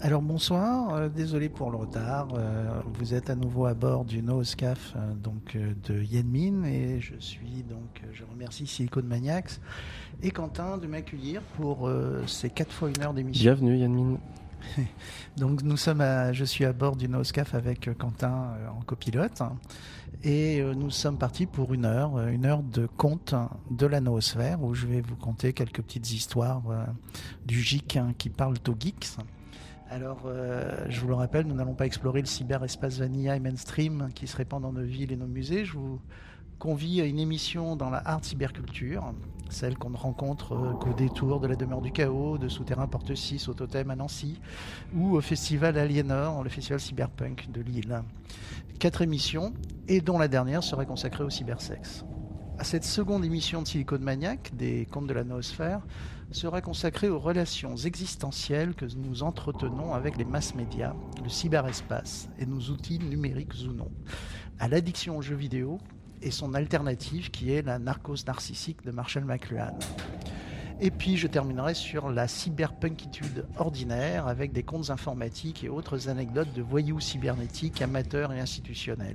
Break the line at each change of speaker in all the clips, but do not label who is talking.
Alors bonsoir, désolé pour le retard. Vous êtes à nouveau à bord du NoScaf de Yanmin et je remercie Silicon Maniacs et Quentin de m'accueillir pour ces 4 fois 1 heure d'émission.
Bienvenue Yanmin.
Donc je suis à bord du NoScaf avec Quentin en copilote et nous sommes partis pour 1 heure de conte de la noosphère où je vais vous conter quelques petites histoires du geek qui parlent aux geeks. Alors, je vous le rappelle, nous n'allons pas explorer le cyberespace vanilla et mainstream qui se répand dans nos villes et nos musées. Je vous convie à une émission dans la hard cyberculture, celle qu'on ne rencontre qu'au détour de la demeure du chaos, de Souterrain Porte 6 au Totem à Nancy, ou au festival Aliénor, le festival cyberpunk de Lille. 4 émissions, et dont la dernière serait consacrée au cybersexe. À cette seconde émission de Silicon Maniac, des contes de la noosphère, sera consacrée aux relations existentielles que nous entretenons avec les mass médias, le cyberespace et nos outils numériques ou non, à l'addiction aux jeux vidéo et son alternative qui est la narcose narcissique de Marshall McLuhan. Et puis je terminerai sur la cyberpunkitude ordinaire avec des contes informatiques et autres anecdotes de voyous cybernétiques, amateurs et institutionnels.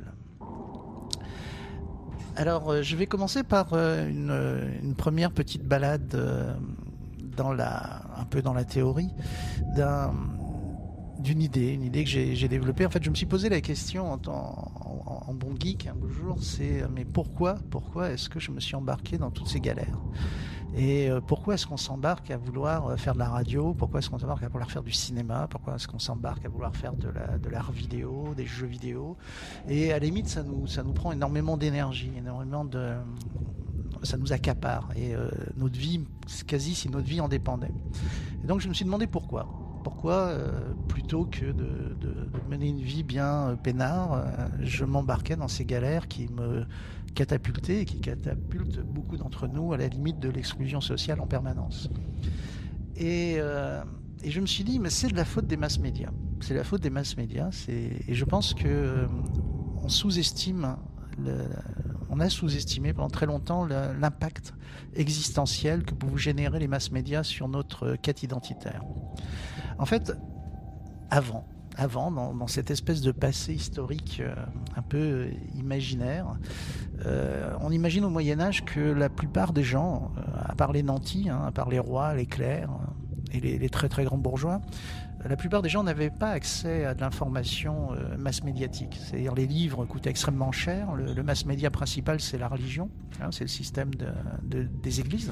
Alors je vais commencer par une première petite balade un peu dans la théorie d'une idée que j'ai développée. En fait, je me suis posé la question en bon geek un beau jour, mais pourquoi est-ce que je me suis embarqué dans toutes ces galères ? Et pourquoi est-ce qu'on s'embarque à vouloir faire de la radio ? Pourquoi est-ce qu'on s'embarque à vouloir faire du cinéma ? Pourquoi est-ce qu'on s'embarque à vouloir faire de l'art vidéo, des jeux vidéo ? Et à la limite, ça nous prend énormément d'énergie, ça nous accapare et notre vie, c'est quasi si notre vie en dépendait. Et donc je me suis demandé pourquoi plutôt que de mener une vie bien peinard, je m'embarquais dans ces galères qui me catapultaient et qui catapultent beaucoup d'entre nous à la limite de l'exclusion sociale en permanence. Et je me suis dit, mais c'est de la faute des mass médias. C'est la faute des mass médias. Et je pense que on a sous-estimé pendant très longtemps l'impact existentiel que peuvent générer les mass médias sur notre quête identitaire. En fait, avant, dans cette espèce de passé historique un peu imaginaire, on imagine au Moyen-Âge que la plupart des gens, à part les nantis, à part les rois, les clercs et les très très grands bourgeois, la plupart des gens n'avaient pas accès à de l'information mass médiatique. C'est-à-dire les livres coûtaient extrêmement cher. Le mass média principal, c'est la religion, c'est le système des églises.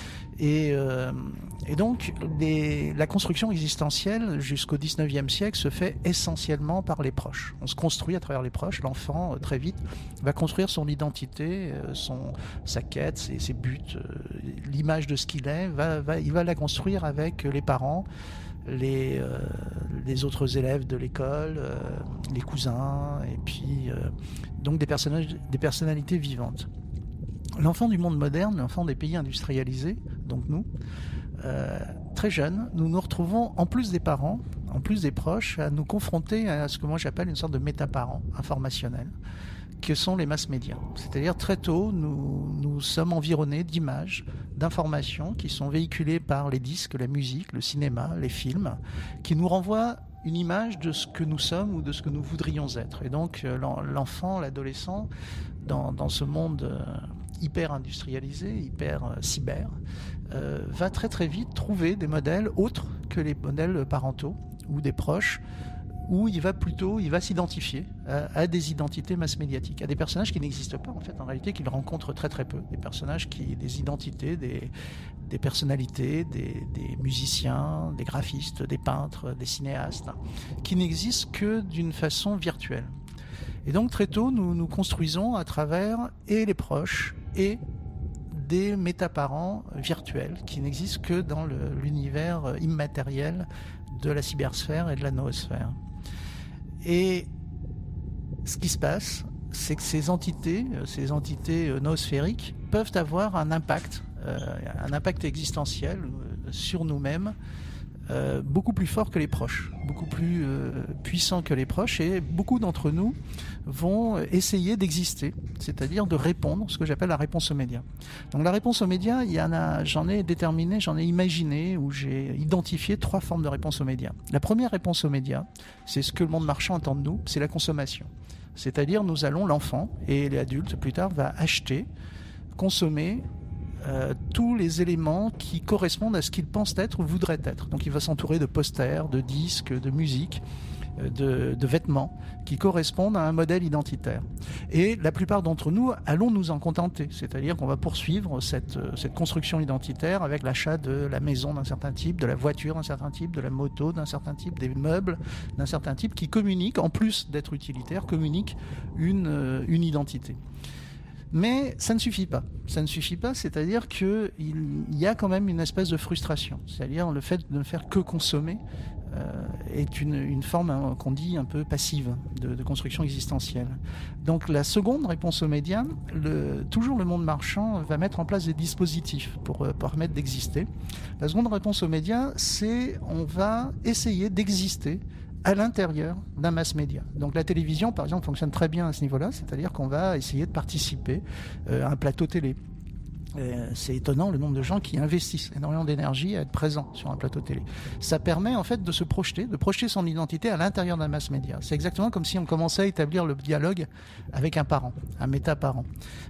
Et donc, la construction existentielle jusqu'au 19e siècle se fait essentiellement par les proches. On se construit à travers les proches. L'enfant, très vite, va construire son identité, sa quête, ses buts, l'image de ce qu'il est. Il va la construire avec les parents, les autres élèves de l'école, les cousins, et puis donc des personnalités vivantes. L'enfant du monde moderne, l'enfant des pays industrialisés, donc nous, très jeunes, nous nous retrouvons, en plus des parents, en plus des proches, à nous confronter à ce que moi j'appelle une sorte de métaparent informationnel, que sont les mass médias. C'est-à-dire très tôt, nous sommes environnés d'images, d'informations qui sont véhiculées par les disques, la musique, le cinéma, les films, qui nous renvoient une image de ce que nous sommes ou de ce que nous voudrions être. Et donc l'enfant, l'adolescent, dans ce monde hyper industrialisé, hyper cyber, va très très vite trouver des modèles autres que les modèles parentaux ou des proches, où il va s'identifier à des identités mass médiatiques, à des personnages qui n'existent pas en fait, en réalité, qu'il rencontre très très peu, des identités, des personnalités, des musiciens, des graphistes, des peintres, des cinéastes, qui n'existent que d'une façon virtuelle. Et donc très tôt, nous construisons à travers et les proches et des métaparents virtuels qui n'existent que dans l'univers immatériel de la cybersphère et de la noosphère. Et ce qui se passe, c'est que ces entités noosphériques peuvent avoir un impact existentiel sur nous-mêmes beaucoup plus fort que les proches, beaucoup plus puissant que les proches, et beaucoup d'entre nous vont essayer d'exister, c'est-à-dire de répondre, ce que j'appelle la réponse aux médias. Donc la réponse aux médias, j'en ai imaginé, ou j'ai identifié 3 formes de réponse aux médias. La première réponse aux médias, c'est ce que le monde marchand attend de nous, c'est la consommation. C'est-à-dire l'enfant et l'adulte plus tard va acheter, consommer tous les éléments qui correspondent à ce qu'il pense être ou voudrait être. Donc il va s'entourer de posters, de disques, de musique, de vêtements qui correspondent à un modèle identitaire. Et la plupart d'entre nous allons nous en contenter, c'est-à-dire qu'on va poursuivre cette construction identitaire avec l'achat de la maison d'un certain type, de la voiture d'un certain type, de la moto d'un certain type, des meubles d'un certain type qui communiquent, en plus d'être utilitaires, communiquent une identité. Mais ça ne suffit pas. Ça ne suffit pas, c'est-à-dire qu'il y a quand même une espèce de frustration. C'est-à-dire le fait de ne faire que consommer est une forme qu'on dit un peu passive de construction existentielle. Donc la seconde réponse aux médias, toujours le monde marchand va mettre en place des dispositifs pour permettre d'exister. La seconde réponse aux médias, c'est on va essayer d'exister à l'intérieur d'un mass média. Donc la télévision, par exemple, fonctionne très bien à ce niveau-là, c'est-à-dire qu'on va essayer de participer à un plateau télé. C'est étonnant le nombre de gens qui investissent énormément d'énergie à être présents sur un plateau télé. Ça permet en fait de se projeter, de projeter son identité à l'intérieur d'un mass média. C'est exactement comme si on commençait à établir le dialogue avec un parent, un méta-parent.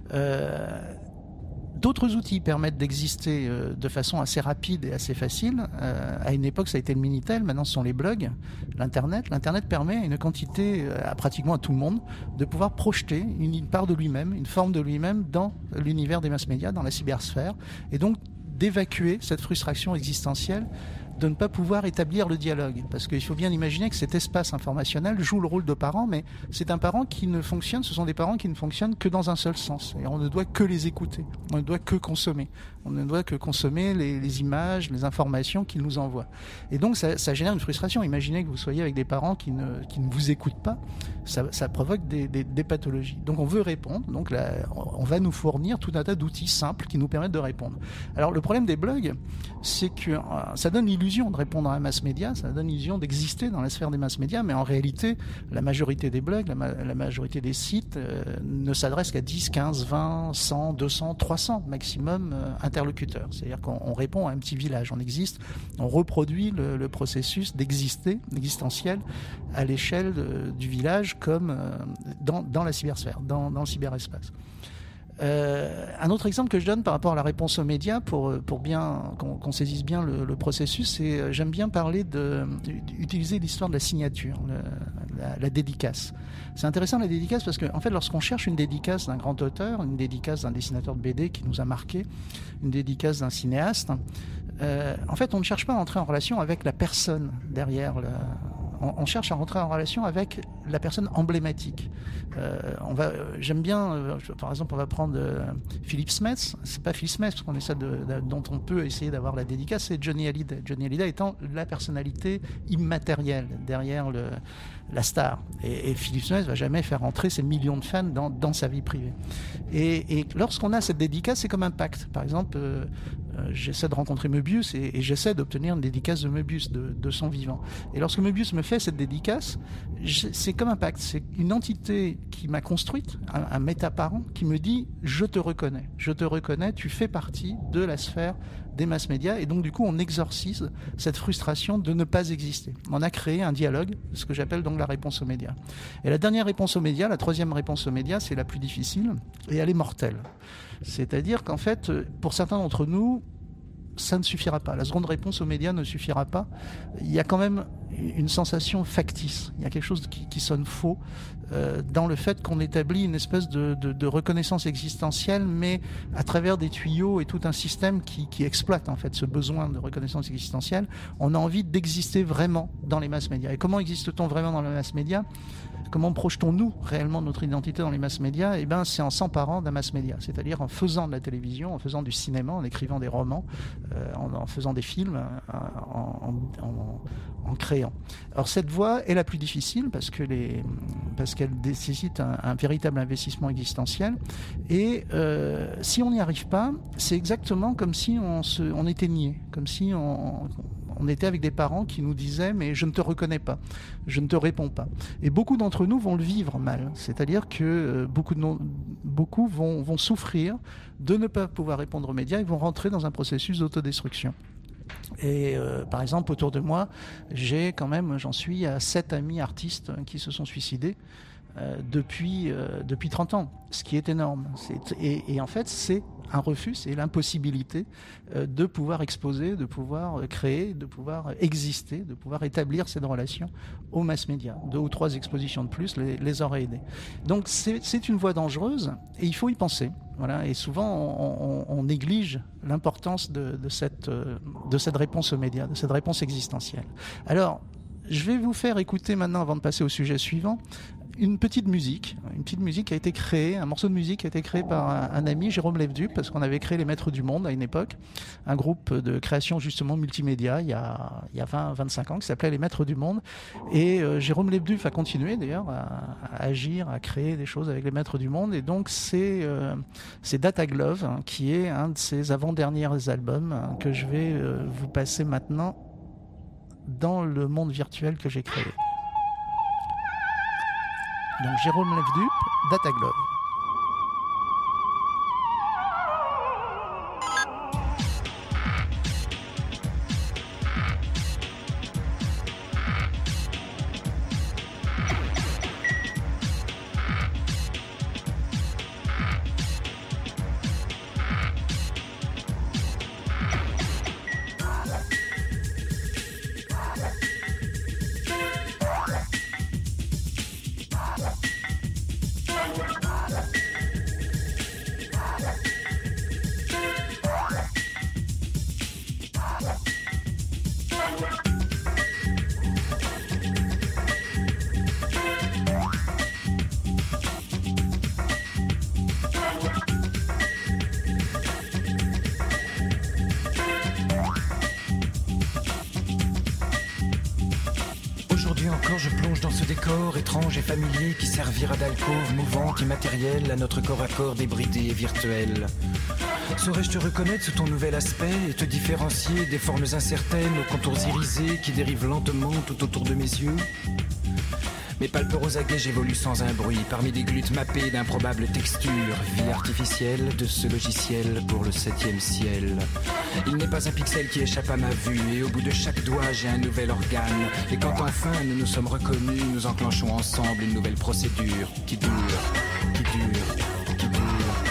D'autres outils permettent d'exister de façon assez rapide et assez facile. À une époque, ça a été le Minitel, maintenant ce sont les blogs, l'Internet. L'Internet permet à une quantité, pratiquement à tout le monde, de pouvoir projeter une part de lui-même, une forme de lui-même dans l'univers des mass médias, dans la cybersphère, et donc d'évacuer cette frustration existentielle de ne pas pouvoir établir le dialogue. Parce qu'il faut bien imaginer que cet espace informationnel joue le rôle de parent, mais c'est un parent qui ne fonctionne, ce sont des parents qui ne fonctionnent que dans un seul sens. Et on ne doit que les écouter, on ne doit que consommer. On ne doit que consommer les images, les informations qu'ils nous envoient. Et donc ça génère une frustration. Imaginez que vous soyez avec des parents qui ne vous écoutent pas, ça provoque des pathologies. Donc on veut répondre, donc là, on va nous fournir tout un tas d'outils simples qui nous permettent de répondre. Alors le problème des blogs, c'est que ça donne l'illusion de répondre à un mass média, ça donne l'illusion d'exister dans la sphère des mass médias, mais en réalité, la majorité des blogs, la majorité des sites ne s'adressent qu'à 10, 15, 20, 100, 200, 300 maximum interlocuteurs. C'est-à-dire qu'on répond à un petit village, on existe, on reproduit le processus existentiel à l'échelle du village comme dans la cybersphère, dans le cyberespace. Un autre exemple que je donne par rapport à la réponse aux médias pour bien qu'on saisisse bien le processus, c'est j'aime bien parler d'utiliser l'histoire de la signature, la dédicace. C'est intéressant la dédicace parce que en fait lorsqu'on cherche une dédicace d'un grand auteur, une dédicace d'un dessinateur de BD qui nous a marqué, une dédicace d'un cinéaste, en fait on ne cherche pas à entrer en relation avec la personne derrière on cherche à rentrer en relation avec la personne emblématique. J'aime bien, par exemple, on va prendre Philip Smets. C'est pas Philip Smets qu'on essaie dont on peut essayer d'avoir la dédicace, c'est Johnny Hallyday. Johnny Hallyday étant la personnalité immatérielle derrière la star. Et Philip Smets va jamais faire entrer ses millions de fans dans sa vie privée. Et lorsqu'on a cette dédicace, c'est comme un pacte. Par exemple, j'essaie de rencontrer Möbius et j'essaie d'obtenir une dédicace de Möbius, de son vivant. Et lorsque Möbius me fait cette dédicace, c'est comme un pacte. C'est une entité qui m'a construite, un méta-parent, qui me dit « je te reconnais, tu fais partie de la sphère des mass médias ». Et donc du coup, on exorcise cette frustration de ne pas exister. On a créé un dialogue, ce que j'appelle donc la réponse aux médias. Et la dernière réponse aux médias, la troisième réponse aux médias, c'est la plus difficile et elle est mortelle. C'est-à-dire qu'en fait, pour certains d'entre nous, ça ne suffira pas. La seconde réponse aux médias ne suffira pas. Il y a quand même une sensation factice. Il y a quelque chose qui sonne faux dans le fait qu'on établit une espèce de reconnaissance existentielle, mais à travers des tuyaux et tout un système qui exploite en fait ce besoin de reconnaissance existentielle. On a envie d'exister vraiment dans les masses médias. Et comment existe-t-on vraiment dans les masses médias ? Comment projetons-nous réellement notre identité dans les masses médias ? Eh bien, c'est en s'emparant d'un mass média, c'est-à-dire en faisant de la télévision, en faisant du cinéma, en écrivant des romans, en faisant des films, en créant. Alors cette voie est la plus difficile parce qu'elle nécessite un véritable investissement existentiel. Et si on n'y arrive pas, c'est exactement comme si on éteignait, comme si on était avec des parents qui nous disaient mais je ne te reconnais pas, je ne te réponds pas. Et beaucoup d'entre nous vont le vivre mal, c'est-à-dire que beaucoup vont souffrir de ne pas pouvoir répondre aux médias et vont rentrer dans un processus d'autodestruction. Et par exemple, autour de moi, j'en suis à 7 amis artistes qui se sont suicidés depuis 30 ans, ce qui est énorme. Et en fait, c'est un refus, c'est l'impossibilité de pouvoir exposer, de pouvoir créer, de pouvoir exister, de pouvoir établir cette relation aux mass médias. 2 ou 3 expositions de plus les auraient aidés. Donc c'est une voie dangereuse et il faut y penser. Voilà. Et souvent on néglige l'importance de cette réponse aux médias, de cette réponse existentielle. Alors, je vais vous faire écouter maintenant, avant de passer au sujet suivant, une petite musique qui a été créée, un morceau de musique qui a été créé par un ami, Jérôme Lèveduc, parce qu'on avait créé les Maîtres du Monde à une époque, un groupe de création justement multimédia il y a 20-25 ans qui s'appelait les Maîtres du Monde. Et Jérôme Lèveduc a continué d'ailleurs à agir, à créer des choses avec les Maîtres du Monde. Et donc c'est Data Glove, qui est un de ses avant-derniers albums que je vais vous passer maintenant dans le monde virtuel que j'ai créé. Donc Jérôme Lèveduc, Data Glove.
Encore je plonge dans ce décor étrange et familier qui servira d'alcôve mouvante, immatérielle à notre corps à corps débridé et virtuel. Saurais-je te reconnaître sous ton nouvel aspect et te différencier des formes incertaines aux contours irisés qui dérivent lentement tout autour de mes yeux? Mes palpes aux aguets, j'évolue sans un bruit parmi des glutes mappés d'improbables textures. Vie artificielle de ce logiciel pour le 7e ciel. Il n'est pas un pixel qui échappe à ma vue et au bout de chaque doigt j'ai un nouvel organe. Et quand enfin nous nous sommes reconnus, nous enclenchons ensemble une nouvelle procédure qui dure, qui dure, qui dure, qui dure.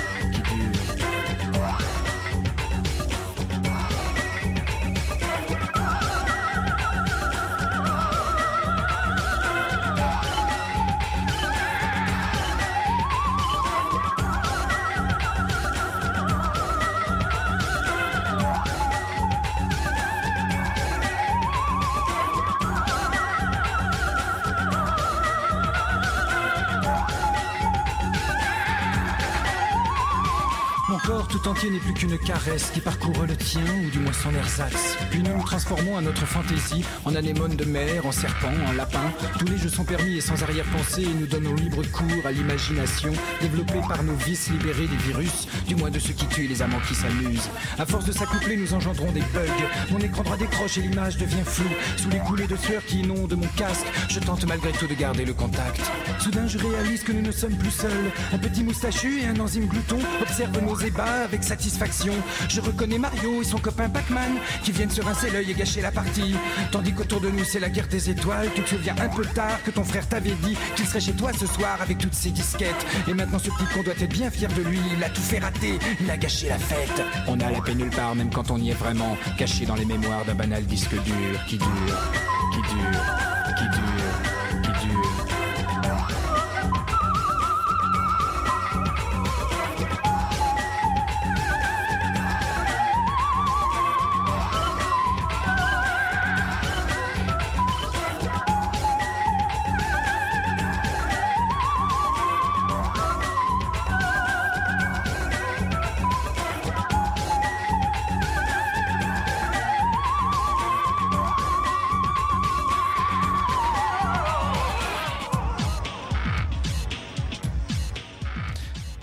Tout entier n'est plus qu'une caresse qui parcourt le tien ou du moins son ersatz. Puis nous nous transformons à notre fantaisie en anémone de mer, en serpent, en lapin. Tous les jeux sont permis et sans arrière-pensée et nous donnons libre cours à l'imagination développée par nos vices libérés des virus, du moins de ceux qui tuent et les amants qui s'amusent. À force de s'accoupler, nous engendrons des bugs. Mon écran droit décroche et l'image devient floue. Sous les coulées de sueur qui inondent mon casque, je tente malgré tout de garder le contact. Soudain je réalise que nous ne sommes plus seuls. Un petit moustachu et un enzyme glouton observent nos ébats avec satisfaction. Je reconnais Mario et son copain Pac-Man qui viennent se rincer l'œil et gâcher la partie. Tandis qu'autour de nous c'est la guerre des étoiles. Tu te souviens un peu tard que ton frère t'avait dit qu'il serait chez toi ce soir avec toutes ses disquettes. Et maintenant ce petit con doit être bien fier de lui. Il a tout fait rater, il a gâché la fête. On a la paix nulle part même quand on y est vraiment, caché dans les mémoires d'un banal disque dur qui dure, qui dure, qui dure, qui dure.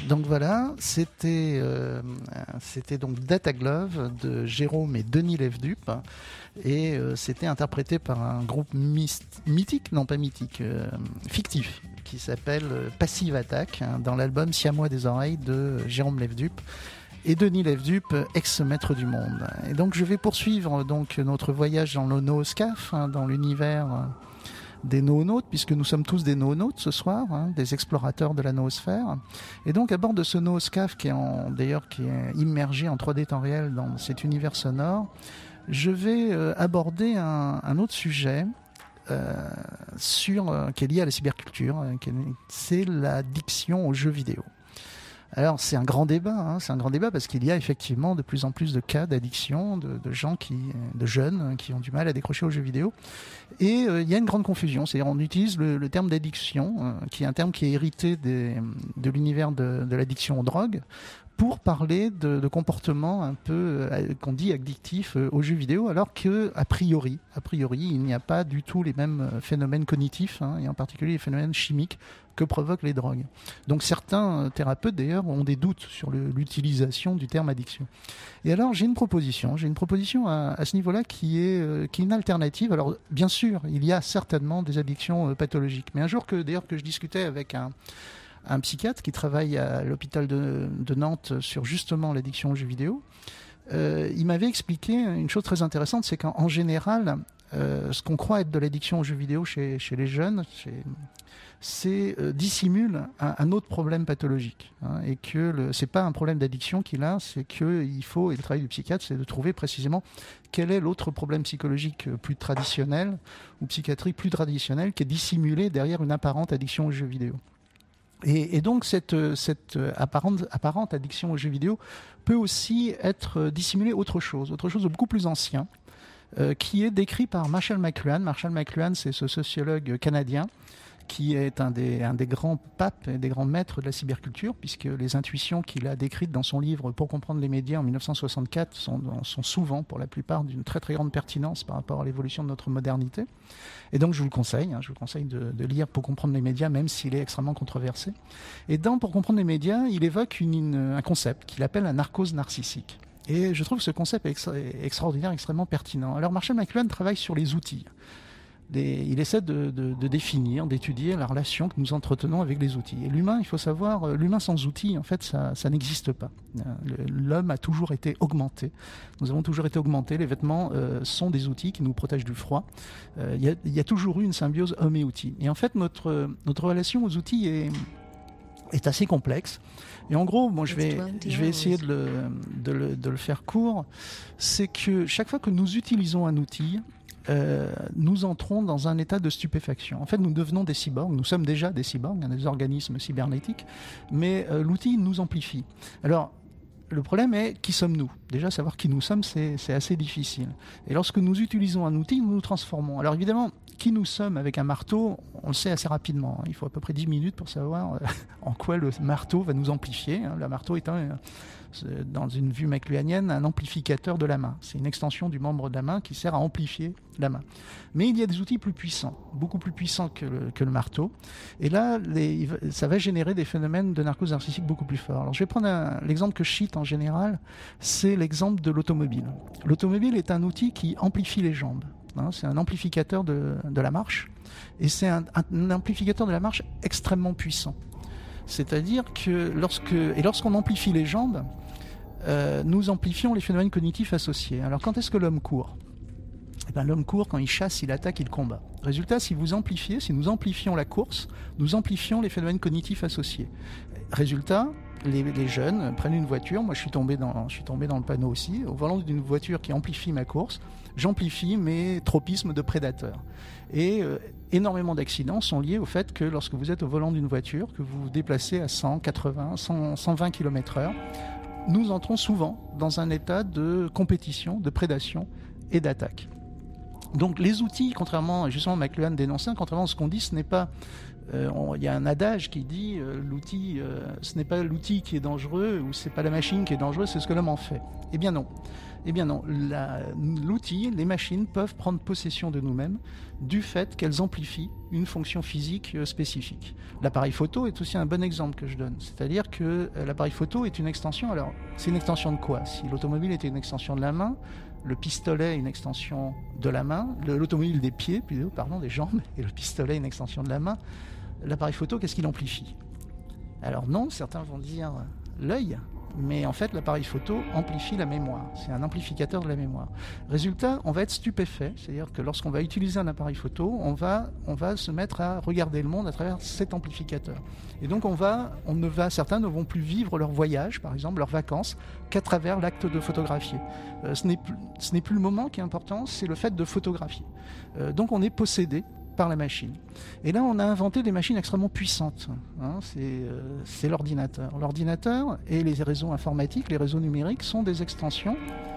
Donc voilà, c'était donc Data Glove de Jérôme et Denis Levdup, et c'était interprété par un groupe mythique, non pas mythique, fictif, qui s'appelle Passive Attack, dans l'album Siamois des oreilles de Jérôme Levdup et Denis Levdup, ex-maître du monde. Et donc je vais poursuivre donc notre voyage dans le nooscaf, dans l'univers des noonautes, puisque nous sommes tous des noonautes ce soir, des explorateurs de la noosphère. Et donc à bord de ce nooscaf qui est immergé en 3D temps réel dans cet univers sonore, je vais aborder un autre sujet qui est lié à la cyberculture, c'est l'addiction aux jeux vidéo. Alors c'est un grand débat, parce qu'il y a effectivement de plus en plus de cas d'addiction, de jeunes qui ont du mal à décrocher aux jeux vidéo. Et il y a une grande confusion, c'est-à-dire on utilise le terme d'addiction, qui est un terme qui est hérité de l'univers de l'addiction aux drogues, pour parler de comportements un peu qu'on dit addictifs aux jeux vidéo, alors que a priori, il n'y a pas du tout les mêmes phénomènes cognitifs, et en particulier les phénomènes chimiques que provoquent les drogues. Donc certains thérapeutes d'ailleurs ont des doutes sur l'utilisation du terme addiction. Et alors j'ai une proposition à ce niveau-là qui est une alternative. Alors bien sûr, il y a certainement des addictions pathologiques, mais un jour que je discutais avec un psychiatre qui travaille à l'hôpital de Nantes sur justement l'addiction aux jeux vidéo, il m'avait expliqué une chose très intéressante, c'est qu'en général, ce qu'on croit être de l'addiction aux jeux vidéo chez les jeunes, dissimule un autre problème pathologique, et que c'est pas un problème d'addiction qu'il a, c'est qu'il faut, et le travail du psychiatre, c'est de trouver précisément quel est l'autre problème psychologique plus traditionnel ou psychiatrique plus traditionnel qui est dissimulé derrière une apparente addiction aux jeux vidéo. Et donc cette apparente addiction aux jeux vidéo peut aussi être dissimulée autre chose de beaucoup plus ancien, qui est décrit par Marshall McLuhan. Marshall McLuhan, c'est ce sociologue canadien qui est un des grands papes et des grands maîtres de la cyberculture, puisque les intuitions qu'il a décrites dans son livre Pour comprendre les médias en 1964 sont souvent, pour la plupart, d'une très très grande pertinence par rapport à l'évolution de notre modernité. Et donc je vous le conseille, de lire Pour comprendre les médias, même s'il est extrêmement controversé. Et dans Pour comprendre les médias, il évoque un concept qu'il appelle la narcose narcissique. Et je trouve que ce concept est extraordinaire, extrêmement pertinent. Alors Marshall McLuhan travaille sur les outils. Il essaie de définir, d'étudier la relation que nous entretenons avec les outils. Et l'humain, il faut savoir, l'humain sans outils, en fait, ça n'existe pas. L'homme a toujours été augmenté. Nous avons toujours été augmentés. Les vêtements sont des outils qui nous protègent du froid. Il y a toujours eu une symbiose homme et outil. Et en fait, notre relation aux outils est assez complexe. Et en gros, je vais essayer de le faire court. C'est que chaque fois que nous utilisons un outil, nous entrons dans un état de stupéfaction. En fait, nous devenons des cyborgs. Nous sommes déjà des cyborgs, des organismes cybernétiques, mais l'outil nous amplifie. Alors, le problème est, qui sommes-nous ? Déjà, savoir qui nous sommes, c'est assez difficile. Et lorsque nous utilisons un outil, nous nous transformons. Alors évidemment, qui nous sommes avec un marteau, on le sait assez rapidement. Il faut à peu près 10 minutes pour savoir en quoi le marteau va nous amplifier. Le marteau est dans une vue McLuhanienne, un amplificateur de la main. C'est une extension du membre de la main qui sert à amplifier la main. Mais il y a des outils plus puissants, beaucoup plus puissants que le marteau. Et là, ça va générer des phénomènes de narcose narcissique beaucoup plus forts. Alors, je vais prendre l'exemple que je cite en général, c'est l'exemple de l'automobile. L'automobile est un outil qui amplifie les jambes. C'est un amplificateur de la marche. Et c'est un amplificateur de la marche extrêmement puissant. C'est-à-dire que lorsqu'on amplifie les jambes, nous amplifions les phénomènes cognitifs associés. Alors quand est-ce que l'homme court ? L'homme court quand il chasse, il attaque, il combat. Résultat, si nous amplifions la course, nous amplifions les phénomènes cognitifs associés. Résultat, les jeunes prennent une voiture. Moi, je suis tombé dans le panneau aussi. Au volant d'une voiture qui amplifie ma course, j'amplifie mes tropismes de prédateur. Et énormément d'accidents sont liés au fait que lorsque vous êtes au volant d'une voiture, que vous vous déplacez à 100, 80, 120 km/h, nous entrons souvent dans un état de compétition, de prédation et d'attaque. Donc les outils, contrairement, justement McLuhan dénonçait, contrairement à ce qu'on dit, ce n'est pas Il y a un adage qui dit l'outil, ce n'est pas l'outil qui est dangereux ou c'est pas la machine qui est dangereuse, c'est ce que l'homme en fait. Eh bien non. Eh bien non, l'outil, les machines peuvent prendre possession de nous-mêmes du fait qu'elles amplifient une fonction physique spécifique. L'appareil photo est aussi un bon exemple que je donne. C'est-à-dire que l'appareil photo est une extension. Alors, c'est une extension de quoi? Si l'automobile était une extension de la main, le pistolet est une extension de la main, l'automobile des pieds, plutôt, pardon, des jambes, et le pistolet est une extension de la main, l'appareil photo, qu'est-ce qu'il amplifie? Alors non, certains vont dire l'œil. Mais en fait, l'appareil photo amplifie la mémoire. C'est un amplificateur de la mémoire. Résultat, on va être stupéfait. C'est-à-dire que lorsqu'on va utiliser un appareil photo, on va se mettre à regarder le monde à travers cet amplificateur. Et donc, certains ne vont plus vivre leur voyage, par exemple, leurs vacances, qu'à travers l'acte de photographier. Ce n'est plus le moment qui est important, c'est le fait de photographier. Donc, on est possédé par la machine. Et là, on a inventé des machines extrêmement puissantes. C'est l'ordinateur. L'ordinateur et les réseaux informatiques, les réseaux numériques sont des extensions.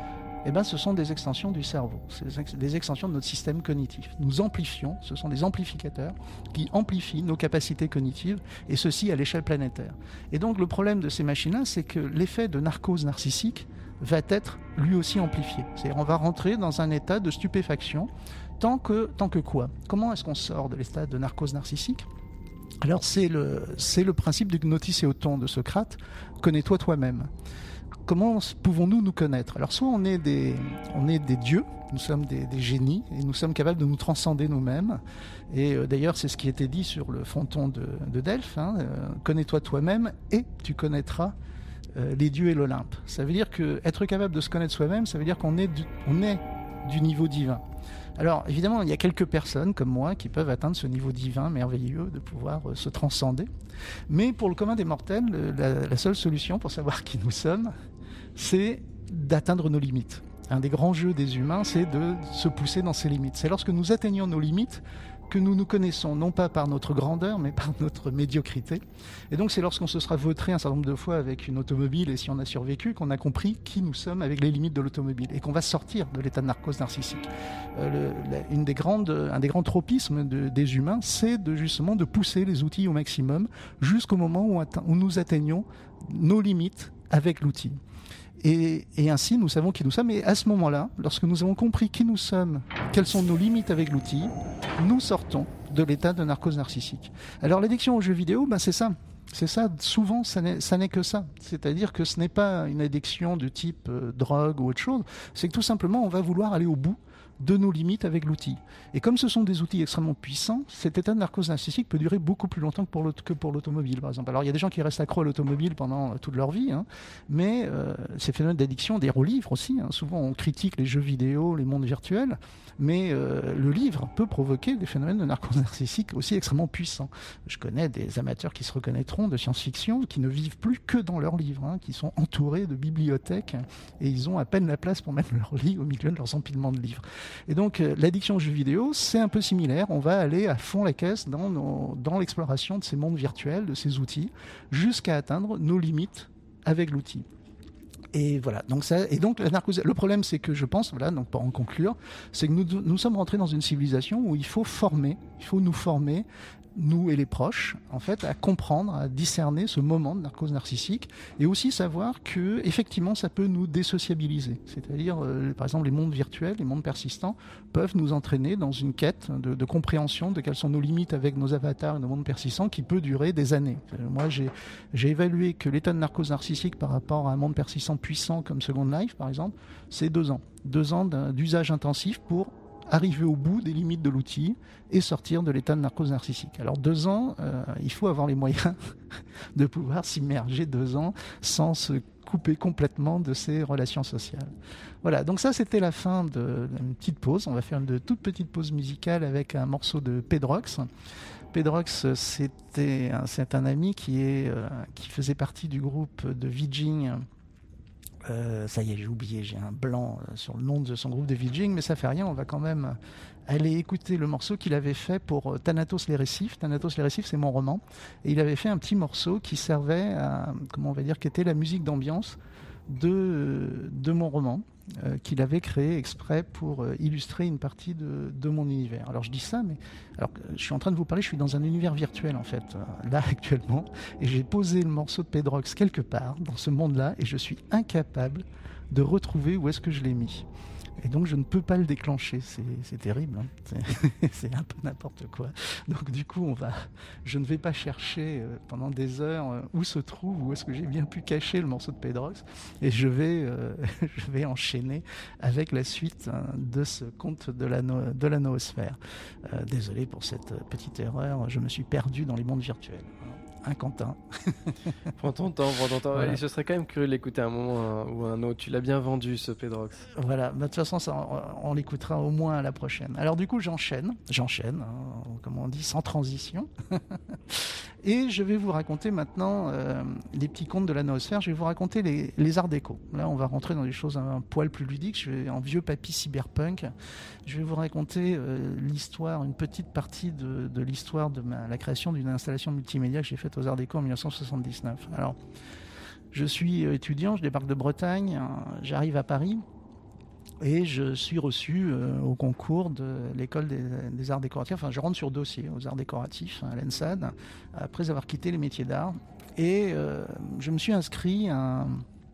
Ce sont des extensions du cerveau. C'est des extensions de notre système cognitif. Nous amplifions, ce sont des amplificateurs qui amplifient nos capacités cognitives, et ceci à l'échelle planétaire. Et donc, le problème de ces machines-là, c'est que l'effet de narcose narcissique va être lui aussi amplifié. C'est-à-dire, on va rentrer dans un état de stupéfaction. Tant que quoi? Comment est-ce qu'on sort de l'état de narcose narcissique? Alors c'est le principe du gnotisséoton de Socrate, connais-toi toi-même. Comment pouvons-nous nous connaître? Alors soit on est des dieux, nous sommes des génies, et nous sommes capables de nous transcender nous-mêmes. Et d'ailleurs c'est ce qui était dit sur le fronton de Delphes, connais-toi toi-même et tu connaîtras les dieux et l'Olympe. Ça veut dire qu'être capable de se connaître soi-même, ça veut dire qu'on est du niveau divin. Alors évidemment, il y a quelques personnes comme moi qui peuvent atteindre ce niveau divin merveilleux de pouvoir se transcender. Mais pour le commun des mortels, la seule solution pour savoir qui nous sommes, c'est d'atteindre nos limites. Un des grands jeux des humains, c'est de se pousser dans ses limites. C'est lorsque nous atteignons nos limites que nous nous connaissons, non pas par notre grandeur, mais par notre médiocrité. Et donc c'est lorsqu'on se sera vautré un certain nombre de fois avec une automobile, et si on a survécu, qu'on a compris qui nous sommes avec les limites de l'automobile, et qu'on va sortir de l'état de narcose narcissique. Un des grands tropismes des humains, c'est justement de pousser les outils au maximum, jusqu'au moment où nous atteignons nos limites avec l'outil. Et ainsi, nous savons qui nous sommes. Et à ce moment-là, lorsque nous avons compris qui nous sommes, quelles sont nos limites avec l'outil, nous sortons de l'état de narcose narcissique. Alors l'addiction aux jeux vidéo, c'est ça. C'est ça, souvent, ça n'est que ça. C'est-à-dire que ce n'est pas une addiction de type drogue ou autre chose. C'est que tout simplement, on va vouloir aller au bout de nos limites avec l'outil. Et comme ce sont des outils extrêmement puissants, cet état de narcose narcissique peut durer beaucoup plus longtemps que pour l'automobile, par exemple. Alors, il y a des gens qui restent accros à l'automobile pendant toute leur vie, mais ces phénomènes d'addiction, des aux livres aussi, souvent on critique les jeux vidéo, les mondes virtuels, mais le livre peut provoquer des phénomènes de narcose narcissique aussi extrêmement puissants. Je connais des amateurs qui se reconnaîtront de science-fiction, qui ne vivent plus que dans leurs livres, qui sont entourés de bibliothèques, et ils ont à peine la place pour mettre leur lit au milieu de leurs empilements de livres. Et donc l'addiction aux jeux vidéo, c'est un peu similaire. On va aller à fond la caisse dans l'exploration de ces mondes virtuels, de ces outils, jusqu'à atteindre nos limites avec l'outil. Et voilà. Donc la narcose. Le problème, c'est que je pense, donc pour en conclure, c'est que nous sommes rentrés dans une civilisation où il faut nous former, nous et les proches, en fait, à comprendre, à discerner ce moment de narcose narcissique, et aussi savoir que, effectivement, ça peut nous désociabiliser. C'est-à-dire, par exemple, les mondes virtuels, les mondes persistants, peuvent nous entraîner dans une quête de compréhension de quelles sont nos limites avec nos avatars et nos mondes persistants, qui peut durer des années. Moi, j'ai évalué que l'état de narcose narcissique par rapport à un monde persistant puissant comme Second Life, par exemple, c'est 2 ans. 2 ans d'usage intensif pour arriver au bout des limites de l'outil et sortir de l'état de narcose narcissique. Alors 2 ans, il faut avoir les moyens de pouvoir s'immerger 2 ans sans se couper complètement de ses relations sociales. Voilà, donc ça c'était la fin d'une petite pause. On va faire une toute petite pause musicale avec un morceau de Pedrox. Pedrox, c'est un ami qui faisait partie du groupe de Vidjing. Ça y est, j'ai oublié, j'ai un blanc sur le nom de son groupe de Vidjing, mais ça fait rien, on va quand même aller écouter le morceau qu'il avait fait pour Thanatos les Récifs. Thanatos les Récifs, c'est mon roman, et il avait fait un petit morceau qui servait à, qui était la musique d'ambiance de mon roman qu'il avait créé exprès pour illustrer une partie de mon univers. Alors je dis ça, mais alors, je suis en train de vous parler, je suis dans un univers virtuel en fait, là actuellement, et j'ai posé le morceau de Pedrox quelque part dans ce monde-là, et je suis incapable de retrouver où est-ce que je l'ai mis. Et donc je ne peux pas le déclencher, c'est terrible, hein. C'est un peu n'importe quoi. Donc du coup je ne vais pas chercher pendant des heures où se trouve, où est-ce que j'ai bien pu cacher le morceau de Pedrox, et je vais enchaîner avec la suite de ce conte de la noosphère. Désolé pour cette petite erreur, je me suis perdu dans les mondes virtuels. Un Quentin.
Prends ton temps.
Voilà.
Et ce serait quand même curieux de l'écouter à un moment ou à un autre. Tu l'as bien vendu, ce Pedrox.
Voilà, de toute façon, on l'écoutera au moins à la prochaine. Alors du coup, j'enchaîne, comme on dit, sans transition. Et je vais vous raconter maintenant les petits contes de la noosphère. Je vais vous raconter les arts déco. Là, on va rentrer dans des choses un poil plus ludiques. Je vais en vieux papy cyberpunk. Je vais vous raconter l'histoire, une petite partie de l'histoire de la création d'une installation multimédia que j'ai faite aux arts déco en 1979. Alors, je suis étudiant, je débarque de Bretagne, j'arrive à Paris. Et je suis reçu au concours de l'école des arts décoratifs. Enfin, je rentre sur dossier aux arts décoratifs à l'ENSAD, après avoir quitté les métiers d'art. Et je me suis inscrit à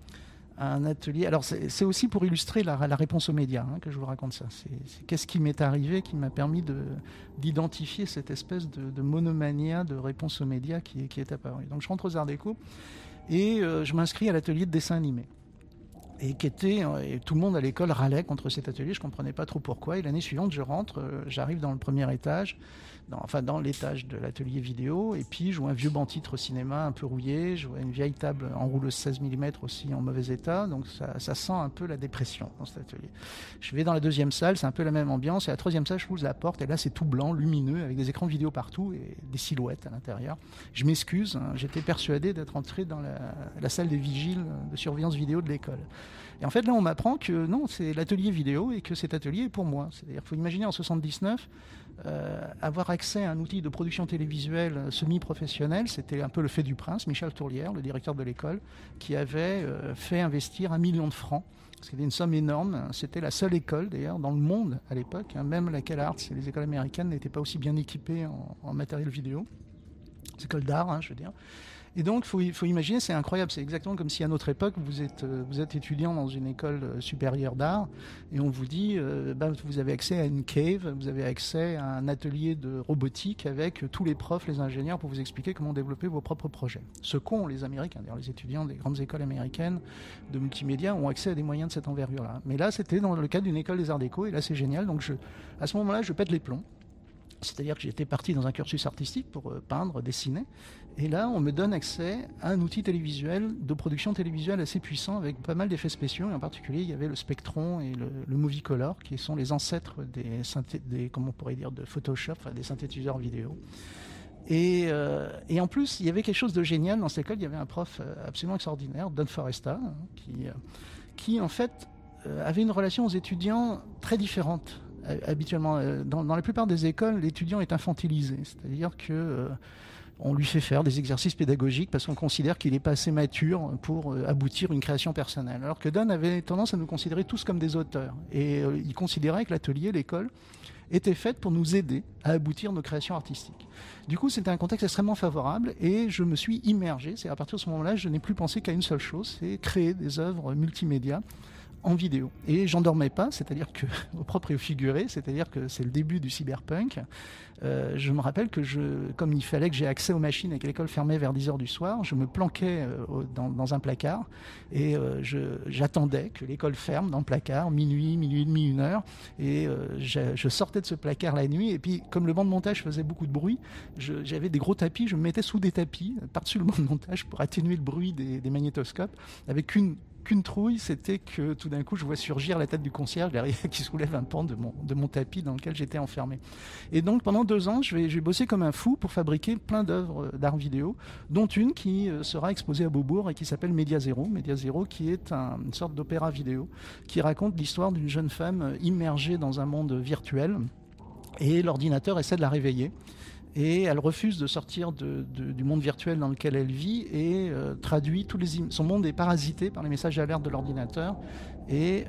un atelier. Alors, c'est aussi pour illustrer la réponse aux médias que je vous raconte ça. C'est qu'est-ce qui m'est arrivé qui m'a permis d'identifier cette espèce de monomania de réponse aux médias qui est apparue. Donc, je rentre aux arts déco et je m'inscris à l'atelier de dessin animé. Et tout le monde à l'école râlait contre cet atelier, je ne comprenais pas trop pourquoi. Et l'année suivante, je rentre, j'arrive dans le premier étage, dans l'étage de l'atelier vidéo, et puis je vois un vieux banc-titre cinéma un peu rouillé, je vois une vieille table enrouleuse 16 mm aussi en mauvais état, donc ça sent un peu la dépression dans cet atelier. Je vais dans la deuxième salle, c'est un peu la même ambiance, et à la troisième salle, je pousse la porte, et là c'est tout blanc, lumineux, avec des écrans vidéo partout, et des silhouettes à l'intérieur. Je m'excuse, j'étais persuadé d'être entré dans la salle des vigiles de surveillance vidéo de l'école. Et en fait, là, on m'apprend que non, c'est l'atelier vidéo et que cet atelier est pour moi. C'est-à-dire qu'il faut imaginer en 79, avoir accès à un outil de production télévisuelle semi-professionnel, c'était un peu le fait du prince, Michel Tourlière, le directeur de l'école, qui avait fait investir 1 million de francs. C'était une somme énorme. C'était la seule école, d'ailleurs, dans le monde à l'époque. Même la CalArts et les écoles américaines n'étaient pas aussi bien équipées en matériel vidéo. Les écoles d'art, je veux dire. Et donc, il faut imaginer, c'est incroyable. C'est exactement comme si à notre époque, vous êtes étudiant dans une école supérieure d'art et on vous dit, vous avez accès à une cave, vous avez accès à un atelier de robotique avec tous les profs, les ingénieurs pour vous expliquer comment développer vos propres projets. Ce qu'ont les Américains, d'ailleurs les étudiants des grandes écoles américaines de multimédia ont accès à des moyens de cette envergure-là. Mais là, c'était dans le cadre d'une école des arts déco et là, c'est génial. Donc, à ce moment-là, je pète les plombs. C'est-à-dire que j'étais parti dans un cursus artistique pour peindre, dessiner. Et là, on me donne accès à un outil télévisuel, de production télévisuelle assez puissant, avec pas mal d'effets spéciaux. Et en particulier, il y avait le Spectron et le Movicolor, qui sont les ancêtres comment on pourrait dire, de Photoshop, enfin, des synthétiseurs vidéo. Et en plus, il y avait quelque chose de génial dans cette école. Il y avait un prof absolument extraordinaire, Don Foresta, qui en fait, avait une relation aux étudiants très différente. Habituellement, dans la plupart des écoles, l'étudiant est infantilisé, c'est-à-dire que on lui fait faire des exercices pédagogiques parce qu'on considère qu'il n'est pas assez mature pour aboutir à une création personnelle. Alors que Don avait tendance à nous considérer tous comme des auteurs, et il considérait que l'atelier, l'école, était faite pour nous aider à aboutir nos créations artistiques. Du coup, c'était un contexte extrêmement favorable et je me suis immergé. C'est à partir de ce moment-là, je n'ai plus pensé qu'à une seule chose, c'est créer des œuvres multimédia en vidéo. Et j'en dormais pas, c'est-à-dire que, au propre et au figuré, c'est-à-dire que c'est le début du cyberpunk. Je me rappelle que comme il fallait que j'ai accès aux machines et que l'école fermait vers 10h du soir, je me planquais dans un placard et j'attendais que l'école ferme dans le placard, minuit et demi, 1h, et je sortais de ce placard la nuit, et puis comme le banc de montage faisait beaucoup de bruit, j'avais des gros tapis, je me mettais sous des tapis, par-dessus le banc de montage pour atténuer le bruit des magnétoscopes, avec qu'une trouille, c'était que tout d'un coup je vois surgir la tête du concierge derrière qui soulève un pan de mon tapis dans lequel j'étais enfermé. Et donc pendant 2 ans, j'ai bossé comme un fou pour fabriquer plein d'œuvres d'art vidéo, dont une qui sera exposée à Beaubourg et qui s'appelle Média Zéro, qui est une sorte d'opéra vidéo qui raconte l'histoire d'une jeune femme immergée dans un monde virtuel et l'ordinateur essaie de la réveiller. Et elle refuse de sortir du monde virtuel dans lequel elle vit et traduit son monde est parasité par les messages d'alerte de l'ordinateur. Et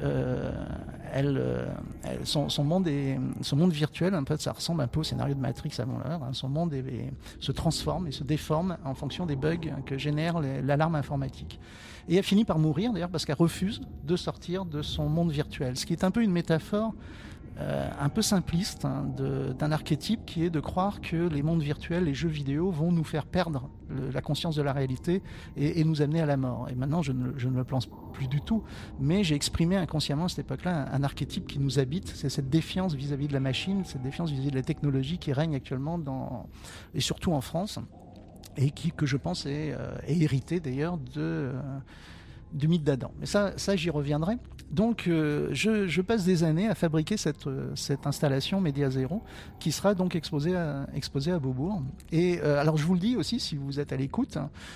son monde virtuel, en fait, ça ressemble un peu au scénario de Matrix avant l'heure. Son monde se transforme et se déforme en fonction des bugs que génère l'alarme informatique. Et elle finit par mourir d'ailleurs parce qu'elle refuse de sortir de son monde virtuel. Ce qui est un peu une métaphore un peu simpliste d'un archétype qui est de croire que les mondes virtuels, les jeux vidéo vont nous faire perdre la conscience de la réalité et nous amener à la mort. Et maintenant, je ne le pense plus du tout, mais j'ai exprimé inconsciemment à cette époque-là un archétype qui nous habite, c'est cette défiance vis-à-vis de la machine, cette défiance vis-à-vis de la technologie qui règne actuellement et surtout en France, et que je pense est hérité d'ailleurs du mythe d'Adam. Mais ça j'y reviendrai. Donc je passe des années à fabriquer cette installation Média Zéro qui sera donc exposée à Beaubourg. Et alors je vous le dis aussi, si vous êtes à l'écoute,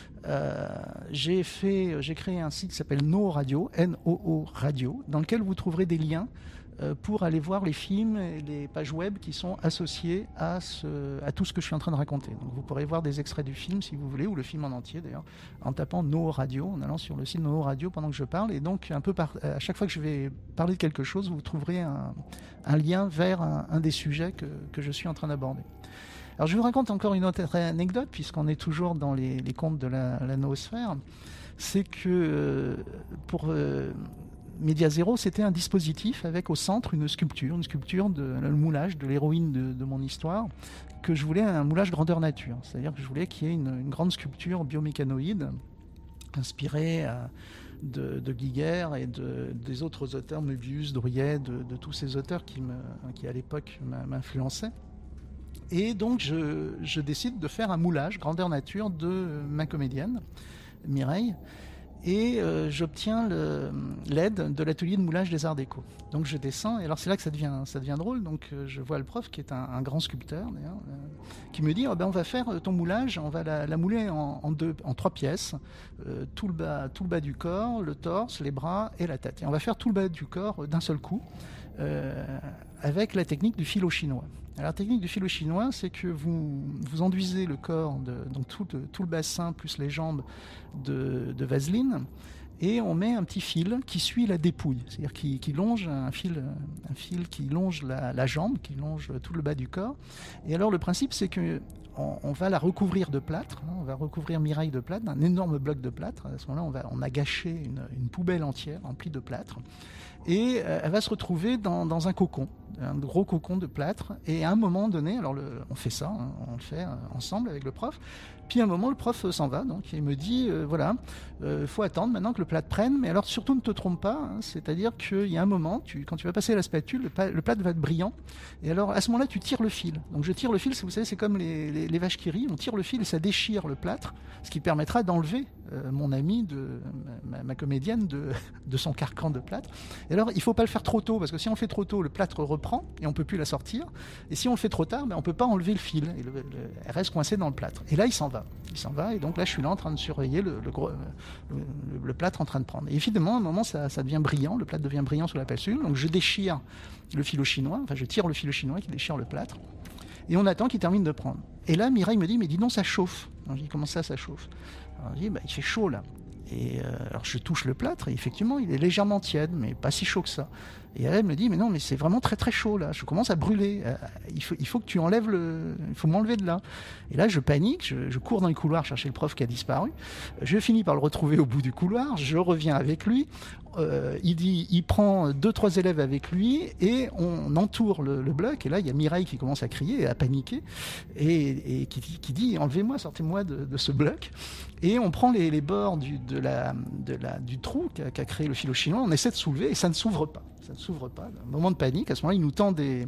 j'ai créé un site qui s'appelle Noo Radio, N-O-O Radio, dans lequel vous trouverez des liens pour aller voir les films et les pages web qui sont associées à tout ce que je suis en train de raconter. Donc vous pourrez voir des extraits du film si vous voulez, ou le film en entier d'ailleurs, en tapant Noo Radio, en allant sur le site Noo Radio pendant que je parle. Et donc à chaque fois que je vais parler de quelque chose, vous trouverez un lien vers un des sujets que je suis en train d'aborder. Alors je vous raconte encore une autre anecdote, puisqu'on est toujours dans les contes de la noosphère. C'est que pour Média Zéro, c'était un dispositif avec au centre une sculpture le moulage de l'héroïne de mon histoire, que je voulais un moulage grandeur nature. C'est-à-dire que je voulais qu'il y ait une grande sculpture biomécanoïde inspirée de Giger et des autres auteurs, Möbius, Drouillet, de tous ces auteurs qui à l'époque m'influençaient. Et donc je décide de faire un moulage grandeur nature de ma comédienne, Mireille. Et j'obtiens l'aide de l'atelier de moulage des Arts Déco. Donc je descends, et alors c'est là que ça devient drôle. Donc je vois le prof, qui est un grand sculpteur d'ailleurs, qui me dit on va faire ton moulage, on va la mouler en 3 pièces, tout le bas du corps, le torse, les bras et la tête. Et on va faire tout le bas du corps d'un seul coup, avec la technique du filo chinois. Alors, la technique du filo chinois, c'est que vous enduisez le corps, donc tout le bassin plus les jambes de vaseline, et on met un petit fil qui suit la dépouille, c'est-à-dire qui longe un fil qui longe la jambe, qui longe tout le bas du corps. Et alors le principe, c'est que on va la recouvrir de plâtre, on va recouvrir Mireille de plâtre, d'un énorme bloc de plâtre. À ce moment-là, on a gâché une poubelle entière remplie de plâtre. Et elle va se retrouver dans un cocon, un gros cocon de plâtre. Et à un moment donné, alors on fait ça, on le fait ensemble avec le prof. Puis à un moment, le prof s'en va, donc il me dit voilà, faut attendre maintenant que le plâtre prenne, mais alors surtout ne te trompe pas, c'est-à-dire qu'il y a un moment, quand tu vas passer la spatule, le plâtre va être brillant. Et alors à ce moment-là, tu tires le fil. Donc je tire le fil, vous savez, c'est comme les vaches qui rient, on tire le fil et ça déchire le plâtre, ce qui permettra d'enlever mon amie, ma comédienne, de son carcan de plâtre. Et alors il ne faut pas le faire trop tôt, parce que si on le fait trop tôt, le plâtre reprend et on ne peut plus la sortir. Et si on le fait trop tard, on ne peut pas enlever le fil. Et elle reste coincée dans le plâtre. Et là, il s'en va. Et donc là, je suis là en train de surveiller le plâtre en train de prendre. Et évidemment, à un moment, ça devient brillant. Le plâtre devient brillant sous la spatule. Donc je déchire le filo chinois. Enfin, je tire le filo chinois qui déchire le plâtre. Et on attend qu'il termine de prendre. Et là, Mireille me dit, mais dis donc, ça chauffe. Alors, je dis, comment ça chauffe? Alors, je dis, il fait chaud là. Et alors je touche le plâtre et effectivement il est légèrement tiède, mais pas si chaud que ça. Et elle me dit mais non, mais c'est vraiment très très chaud là, je commence à brûler, il faut que tu enlèves il faut m'enlever de là. Et là je panique, je cours dans les couloirs chercher le prof qui a disparu, je finis par le retrouver au bout du couloir, je reviens avec lui, il prend 2-3 élèves avec lui et on entoure le bloc. Et là il y a Mireille qui commence à crier et à paniquer et qui dit enlevez-moi, sortez-moi de ce bloc. Et on prend les bords du trou qu'a créé le filo chinois, on essaie de soulever et ça ne s'ouvre pas. Un moment de panique, à ce moment-là, il nous tend des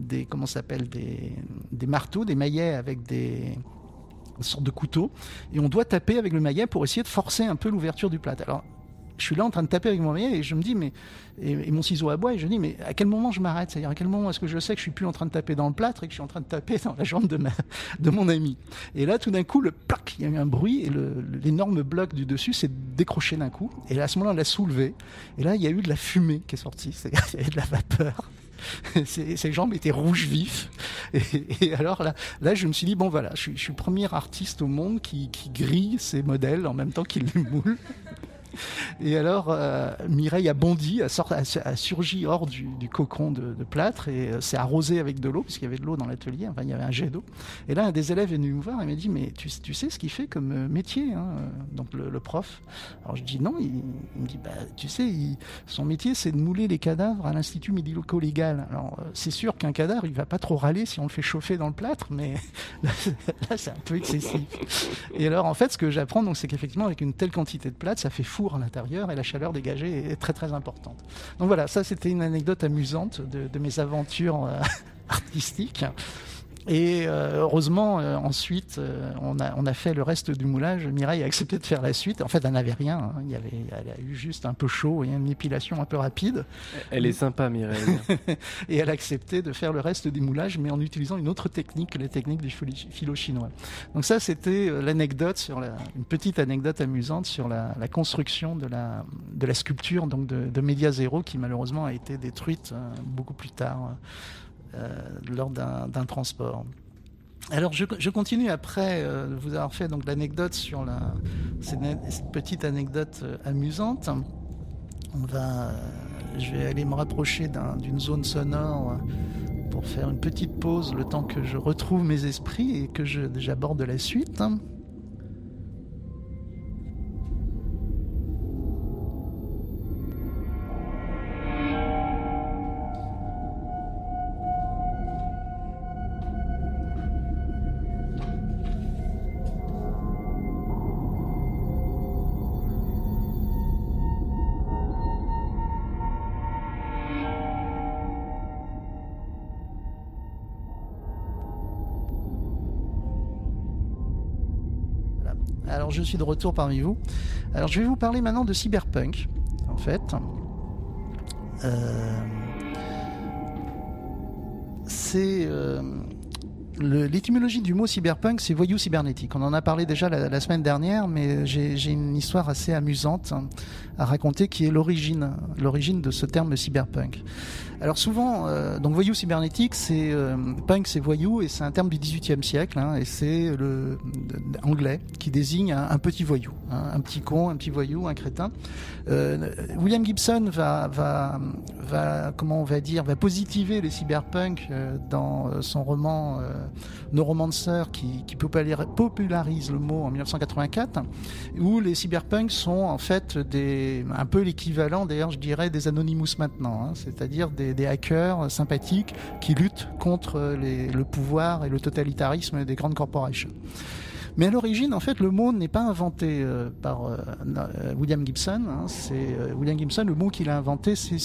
marteaux, des maillets avec des sortes de couteaux, et on doit taper avec le maillet pour essayer de forcer un peu l'ouverture du plâtre. Alors, je suis là en train de taper avec mon maillet et je me dis et mon ciseau à bois, et je me dis mais à quel moment je m'arrête, c'est-à-dire à quel moment est-ce que je sais que je suis plus en train de taper dans le plâtre et que je suis en train de taper dans la jambe de mon ami. Et là tout d'un coup le plac, il y a eu un bruit et l'énorme bloc du dessus s'est décroché d'un coup, et là, à ce moment-là on l'a soulevé et là il y a eu de la fumée qui est sortie, c'est-à-dire il y avait de la vapeur. Ses jambes étaient rouges vifs. Et alors là, je me suis dit, bon voilà, je suis le premier artiste au monde qui grille ses modèles en même temps qu'il les moule. Et alors, Mireille a bondi, a surgi hors du cocon de plâtre et s'est arrosée avec de l'eau, puisqu'il y avait de l'eau dans l'atelier, enfin il y avait un jet d'eau. Et là, un des élèves est venu me voir et m'a dit, mais tu sais ce qu'il fait comme métier, hein, donc le prof. Alors je dis non, il me dit, bah, tu sais, son métier c'est de mouler les cadavres à l'Institut médico-légal. Alors c'est sûr qu'un cadavre, il va pas trop râler si on le fait chauffer dans le plâtre, mais là c'est un peu excessif. Et alors en fait, ce que j'apprends, donc, c'est qu'effectivement, avec une telle quantité de plâtre, ça fait four à l'intérieur et la chaleur dégagée est très très importante. Donc voilà, ça c'était une anecdote amusante de mes aventures artistiques. Et heureusement, ensuite, on a fait le reste du moulage. Mireille a accepté de faire la suite. En fait, elle n'avait rien. Hein. Elle a eu juste un peu chaud et une épilation un peu rapide.
Elle est sympa, Mireille.
Et elle a accepté de faire le reste du moulage, mais en utilisant une autre technique que la technique du filo chinois. Donc ça, c'était l'anecdote une petite anecdote amusante sur la construction de la sculpture donc de Média Zéro, qui malheureusement a été détruite beaucoup plus tard. Lors d'un transport. Alors je continue après vous avoir fait donc l'anecdote sur cette petite anecdote amusante. Je vais aller me rapprocher d'une zone sonore pour faire une petite pause le temps que je retrouve mes esprits et que j'aborde la suite. Alors je suis de retour parmi vous. Alors je vais vous parler maintenant de cyberpunk, en fait. L'étymologie du mot cyberpunk, c'est voyou cybernétique. On en a parlé déjà la semaine dernière, mais j'ai une histoire assez amusante à raconter qui est l'origine de ce terme cyberpunk. Alors souvent, donc voyou cybernétique, punk c'est voyou et c'est un terme du XVIIIe siècle, hein, et c'est anglais qui désigne un petit voyou, hein, un petit con, un petit voyou, un crétin. William Gibson va positiver les cyberpunks dans son roman Neuromancer qui popularise le mot en 1984, où les cyberpunks sont en fait un peu l'équivalent, d'ailleurs je dirais, des Anonymous maintenant, hein, c'est-à-dire des hackers sympathiques qui luttent contre le pouvoir et le totalitarisme des grandes corporations. Mais à l'origine, en fait, le mot n'est pas inventé par William Gibson. Hein, c'est William Gibson, le mot qu'il a inventé, c'est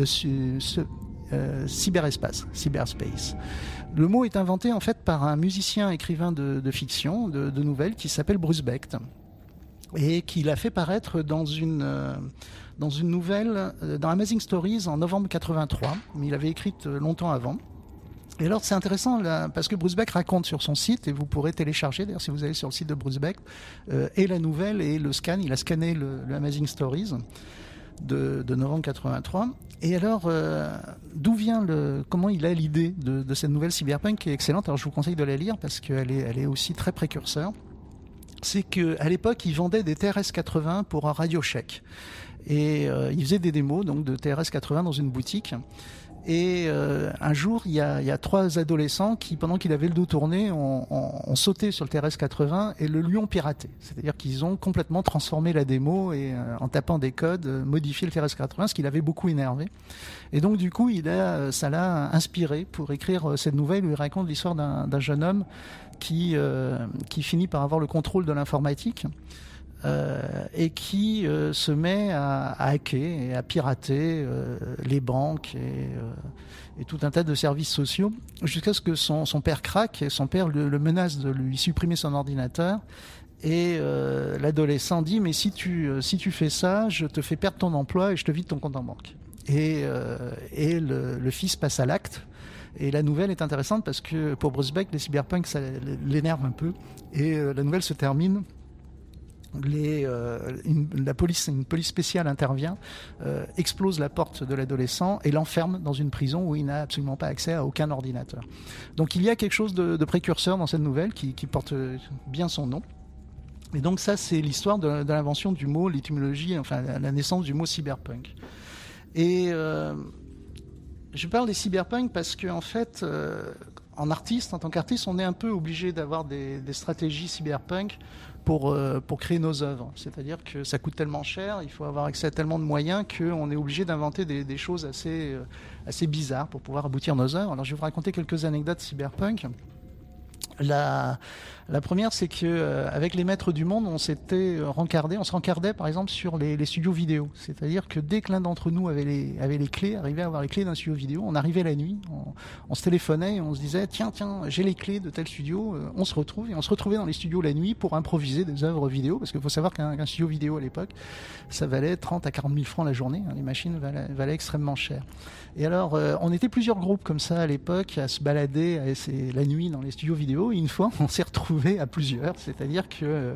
cyberespace, cyberspace. Le mot est inventé en fait par un musicien écrivain de fiction, de nouvelles, qui s'appelle Bruce Becht, et qui l'a fait paraître dans une nouvelle, dans Amazing Stories en novembre 83, mais il avait écrite longtemps avant. Et alors c'est intéressant là, parce que Bruce Beck raconte sur son site, et vous pourrez télécharger, d'ailleurs si vous allez sur le site de Bruce Beck, et la nouvelle et le scan, il a scanné le Amazing Stories de novembre 83. Et alors, comment il a l'idée de cette nouvelle cyberpunk qui est excellente. Alors je vous conseille de la lire parce qu'elle est aussi très précurseur. C'est qu'à l'époque, ils vendaient des TRS-80 pour un Radio Shack. Et ils faisaient des démos donc, de TRS-80 dans une boutique. Et un jour, il y a trois adolescents qui, pendant qu'il avait le dos tourné, ont sauté sur le TRS-80 et le lui ont piraté. C'est-à-dire qu'ils ont complètement transformé la démo et en tapant des codes, modifié le TRS-80, ce qui l'avait beaucoup énervé. Et donc du coup, ça l'a inspiré pour écrire cette nouvelle où il raconte l'histoire d'un jeune homme qui finit par avoir le contrôle de l'informatique. Et qui se met à hacker et à pirater les banques et tout un tas de services sociaux jusqu'à ce que son père craque et son père le menace de lui supprimer son ordinateur. Et l'adolescent dit mais si tu fais ça, je te fais perdre ton emploi et je te vide ton compte en banque. Et le fils passe à l'acte. Et la nouvelle est intéressante parce que pour Bruce Beck, les cyberpunks, ça l'énerve un peu. Et la nouvelle se termine une police spéciale intervient, explose la porte de l'adolescent et l'enferme dans une prison où il n'a absolument pas accès à aucun ordinateur. Donc il y a quelque chose de précurseur dans cette nouvelle qui porte bien son nom. Et donc ça, c'est l'histoire de l'invention du mot, l'étymologie, enfin la naissance du mot cyberpunk. Et je parle des cyberpunk parce que en fait, en tant qu'artiste, on est un peu obligé d'avoir des stratégies cyberpunk pour créer nos œuvres. C'est-à-dire que ça coûte tellement cher, il faut avoir accès à tellement de moyens qu'on est obligé d'inventer des choses assez bizarres pour pouvoir aboutir nos œuvres. Alors je vais vous raconter quelques anecdotes cyberpunk. La première, c'est que avec les maîtres du monde, on se rencardait par exemple sur les studios vidéo. C'est-à-dire que dès que l'un d'entre nous avait les clés, arrivait à avoir les clés d'un studio vidéo, on arrivait la nuit, on se téléphonait et on se disait tiens, j'ai les clés de tel studio, on se retrouvait dans les studios la nuit pour improviser des œuvres vidéo, parce qu'il faut savoir qu'un studio vidéo à l'époque, ça valait 30 à 40 000 francs la journée, hein, les machines valaient extrêmement cher. Et alors, on était plusieurs groupes comme ça à l'époque à se balader la nuit dans les studios vidéo. Et une fois, on s'est retrouvés à plusieurs. C'est-à-dire que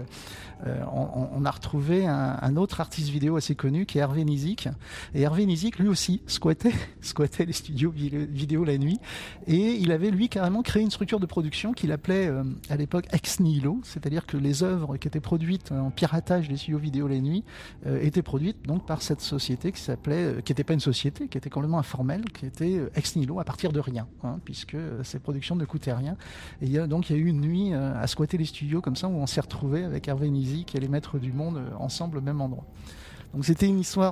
on a retrouvé un autre artiste vidéo assez connu qui est Hervé Nizik. Et Hervé Nizik, lui aussi, squattait les studios vidéo la nuit. Et il avait, lui, carrément créé une structure de production qu'il appelait à l'époque Ex Nihilo. C'est-à-dire que les œuvres qui étaient produites en piratage des studios vidéo la nuit étaient produites donc par cette société qui n'était pas une société, qui était complètement informelle, qui était Ex Nihilo à partir de rien, hein, puisque ces productions ne coûtaient rien. Et il y a eu une nuit à squatter les studios comme ça où on s'est retrouvé avec Hervé Nizik et les maîtres du monde ensemble au même endroit. Donc c'était une histoire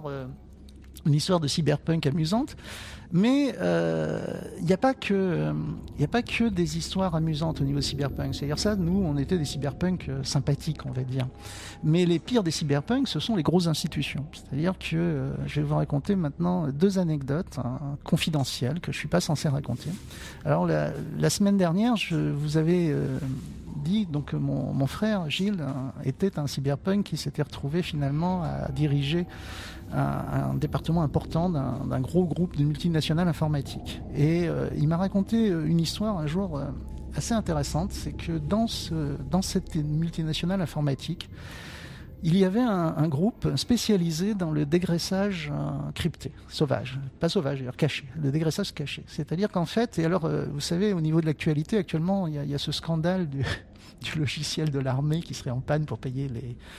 de cyberpunk amusante, mais il n'y a pas que des histoires amusantes au niveau cyberpunk. C'est-à-dire ça, nous, on était des cyberpunk sympathiques, on va dire. Mais les pires des cyberpunk, ce sont les grosses institutions. C'est-à-dire que je vais vous raconter maintenant 2 anecdotes confidentielles que je ne suis pas censé raconter. Alors, la semaine dernière, je vous avais dit donc mon frère Gilles était un cyberpunk qui s'était retrouvé finalement à diriger un département important d'un gros groupe de multinationales informatiques. Et il m'a raconté une histoire un jour assez intéressante, c'est que dans cette multinationale informatique, il y avait un groupe spécialisé dans le dégraissage crypté, sauvage, pas sauvage d'ailleurs, caché, le dégraissage caché. C'est-à-dire qu'en fait, et alors vous savez, au niveau de l'actualité, actuellement, il y a ce scandale du logiciel de l'armée qui serait en panne pour payer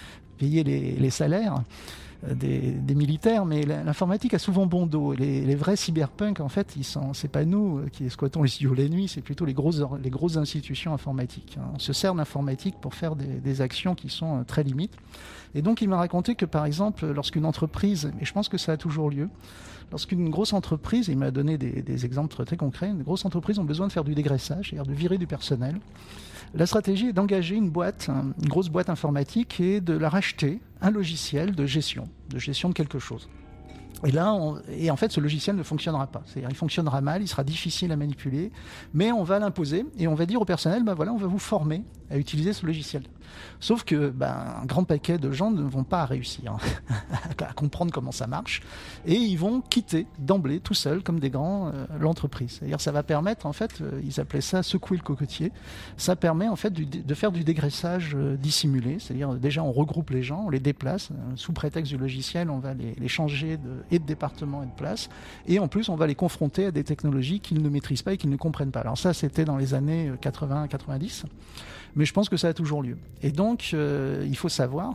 les salaires des militaires, mais l'informatique a souvent bon dos. Les vrais cyberpunks, en fait, c'est pas nous qui squattons les studios la nuit, c'est plutôt les grosses institutions informatiques. On se sert d'informatique pour faire des actions qui sont très limites. Et donc, il m'a raconté que, par exemple, lorsqu'une entreprise, et je pense que ça a toujours lieu, lorsqu'une grosse entreprise, et il m'a donné des exemples très concrets, une grosse entreprise ont besoin de faire du dégraissage, c'est-à-dire de virer du personnel. La stratégie est d'engager une grosse boîte informatique et de la racheter un logiciel de gestion de quelque chose. Et en fait, ce logiciel ne fonctionnera pas. C'est-à-dire, il fonctionnera mal, il sera difficile à manipuler, mais on va l'imposer et on va dire au personnel, on va vous former à utiliser ce logiciel. Sauf que un grand paquet de gens ne vont pas réussir à comprendre comment ça marche et ils vont quitter d'emblée tout seuls comme des grands l'entreprise. C'est-à-dire ça va permettre, en fait, ils appelaient ça secouer le cocotier. Ça permet en fait de faire du dégraissage dissimulé. C'est-à-dire déjà on regroupe les gens, on les déplace sous prétexte du logiciel, on va les changer de département et de place et en plus on va les confronter à des technologies qu'ils ne maîtrisent pas et qu'ils ne comprennent pas. Alors ça c'était dans les années 80-90. Mais je pense que ça a toujours lieu. Et donc, il faut savoir,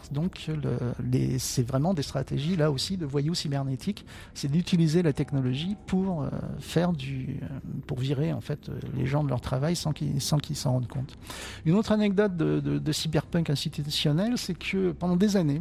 c'est vraiment des stratégies, là aussi, de voyous cybernétiques. C'est d'utiliser la technologie pour virer, en fait, les gens de leur travail sans qu'ils s'en rendent compte. Une autre anecdote de cyberpunk institutionnel, c'est que pendant des années,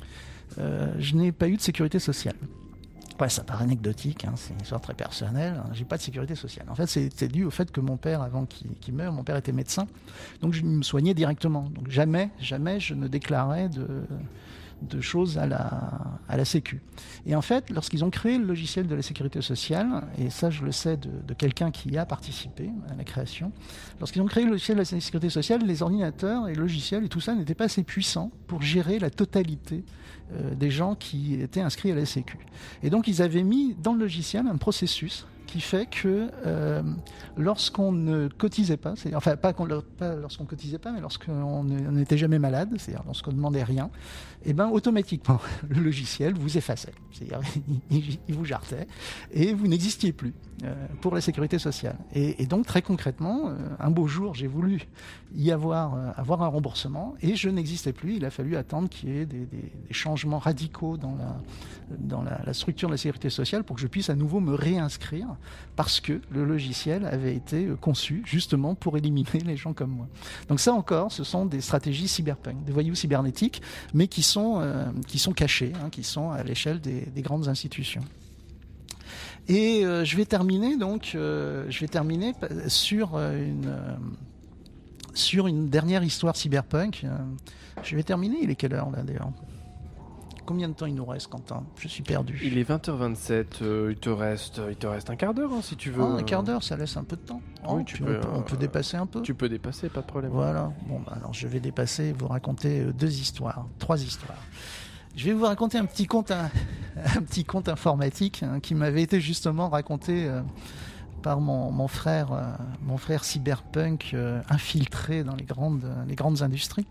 je n'ai pas eu de sécurité sociale. Ouais, ça paraît anecdotique, c'est une histoire très personnelle. J'ai pas de sécurité sociale. En fait, c'est dû au fait que mon père, avant qu'il meure, mon père était médecin, donc je me soignais directement. Donc jamais je ne déclarais de choses à la Sécu. Et en fait, lorsqu'ils ont créé le logiciel de la sécurité sociale, et ça je le sais de quelqu'un qui a participé à la création, lorsqu'ils ont créé le logiciel de la sécurité sociale, les ordinateurs et le logiciel et tout ça n'étaient pas assez puissants pour gérer la totalité des gens qui étaient inscrits à la Sécu. Et donc ils avaient mis dans le logiciel un processus qui fait que lorsqu'on ne cotisait pas, enfin pas lorsqu'on cotisait pas, mais lorsqu'on n'était jamais malade, c'est-à-dire lorsqu'on ne demandait rien, et ben automatiquement le logiciel vous effaçait, c'est-à-dire il vous jartait et vous n'existiez plus pour la sécurité sociale. Et donc très concrètement, un beau jour, j'ai voulu y avoir un remboursement et je n'existais plus. Il a fallu attendre qu'il y ait des changements radicaux dans la structure de la sécurité sociale pour que je puisse à nouveau me réinscrire, parce que le logiciel avait été conçu justement pour éliminer les gens comme moi. Donc ça encore, ce sont des stratégies cyberpunk, des voyous cybernétiques, mais qui sont cachés, qui sont à l'échelle des grandes institutions. Et je vais terminer sur une dernière histoire cyberpunk. Je vais terminer, il est quelle heure là d'ailleurs ? Combien de temps il nous reste, Quentin ? Je suis perdu.
Il est 20h27, il te reste un quart d'heure si tu veux.
Un quart d'heure, ça laisse un peu de temps.
Oui,
on peut dépasser un peu.
Tu peux dépasser, pas de problème.
Voilà, alors je vais dépasser et vous raconter trois histoires. Je vais vous raconter un petit conte informatique qui m'avait été justement raconté par mon frère cyberpunk infiltré dans les grandes industries.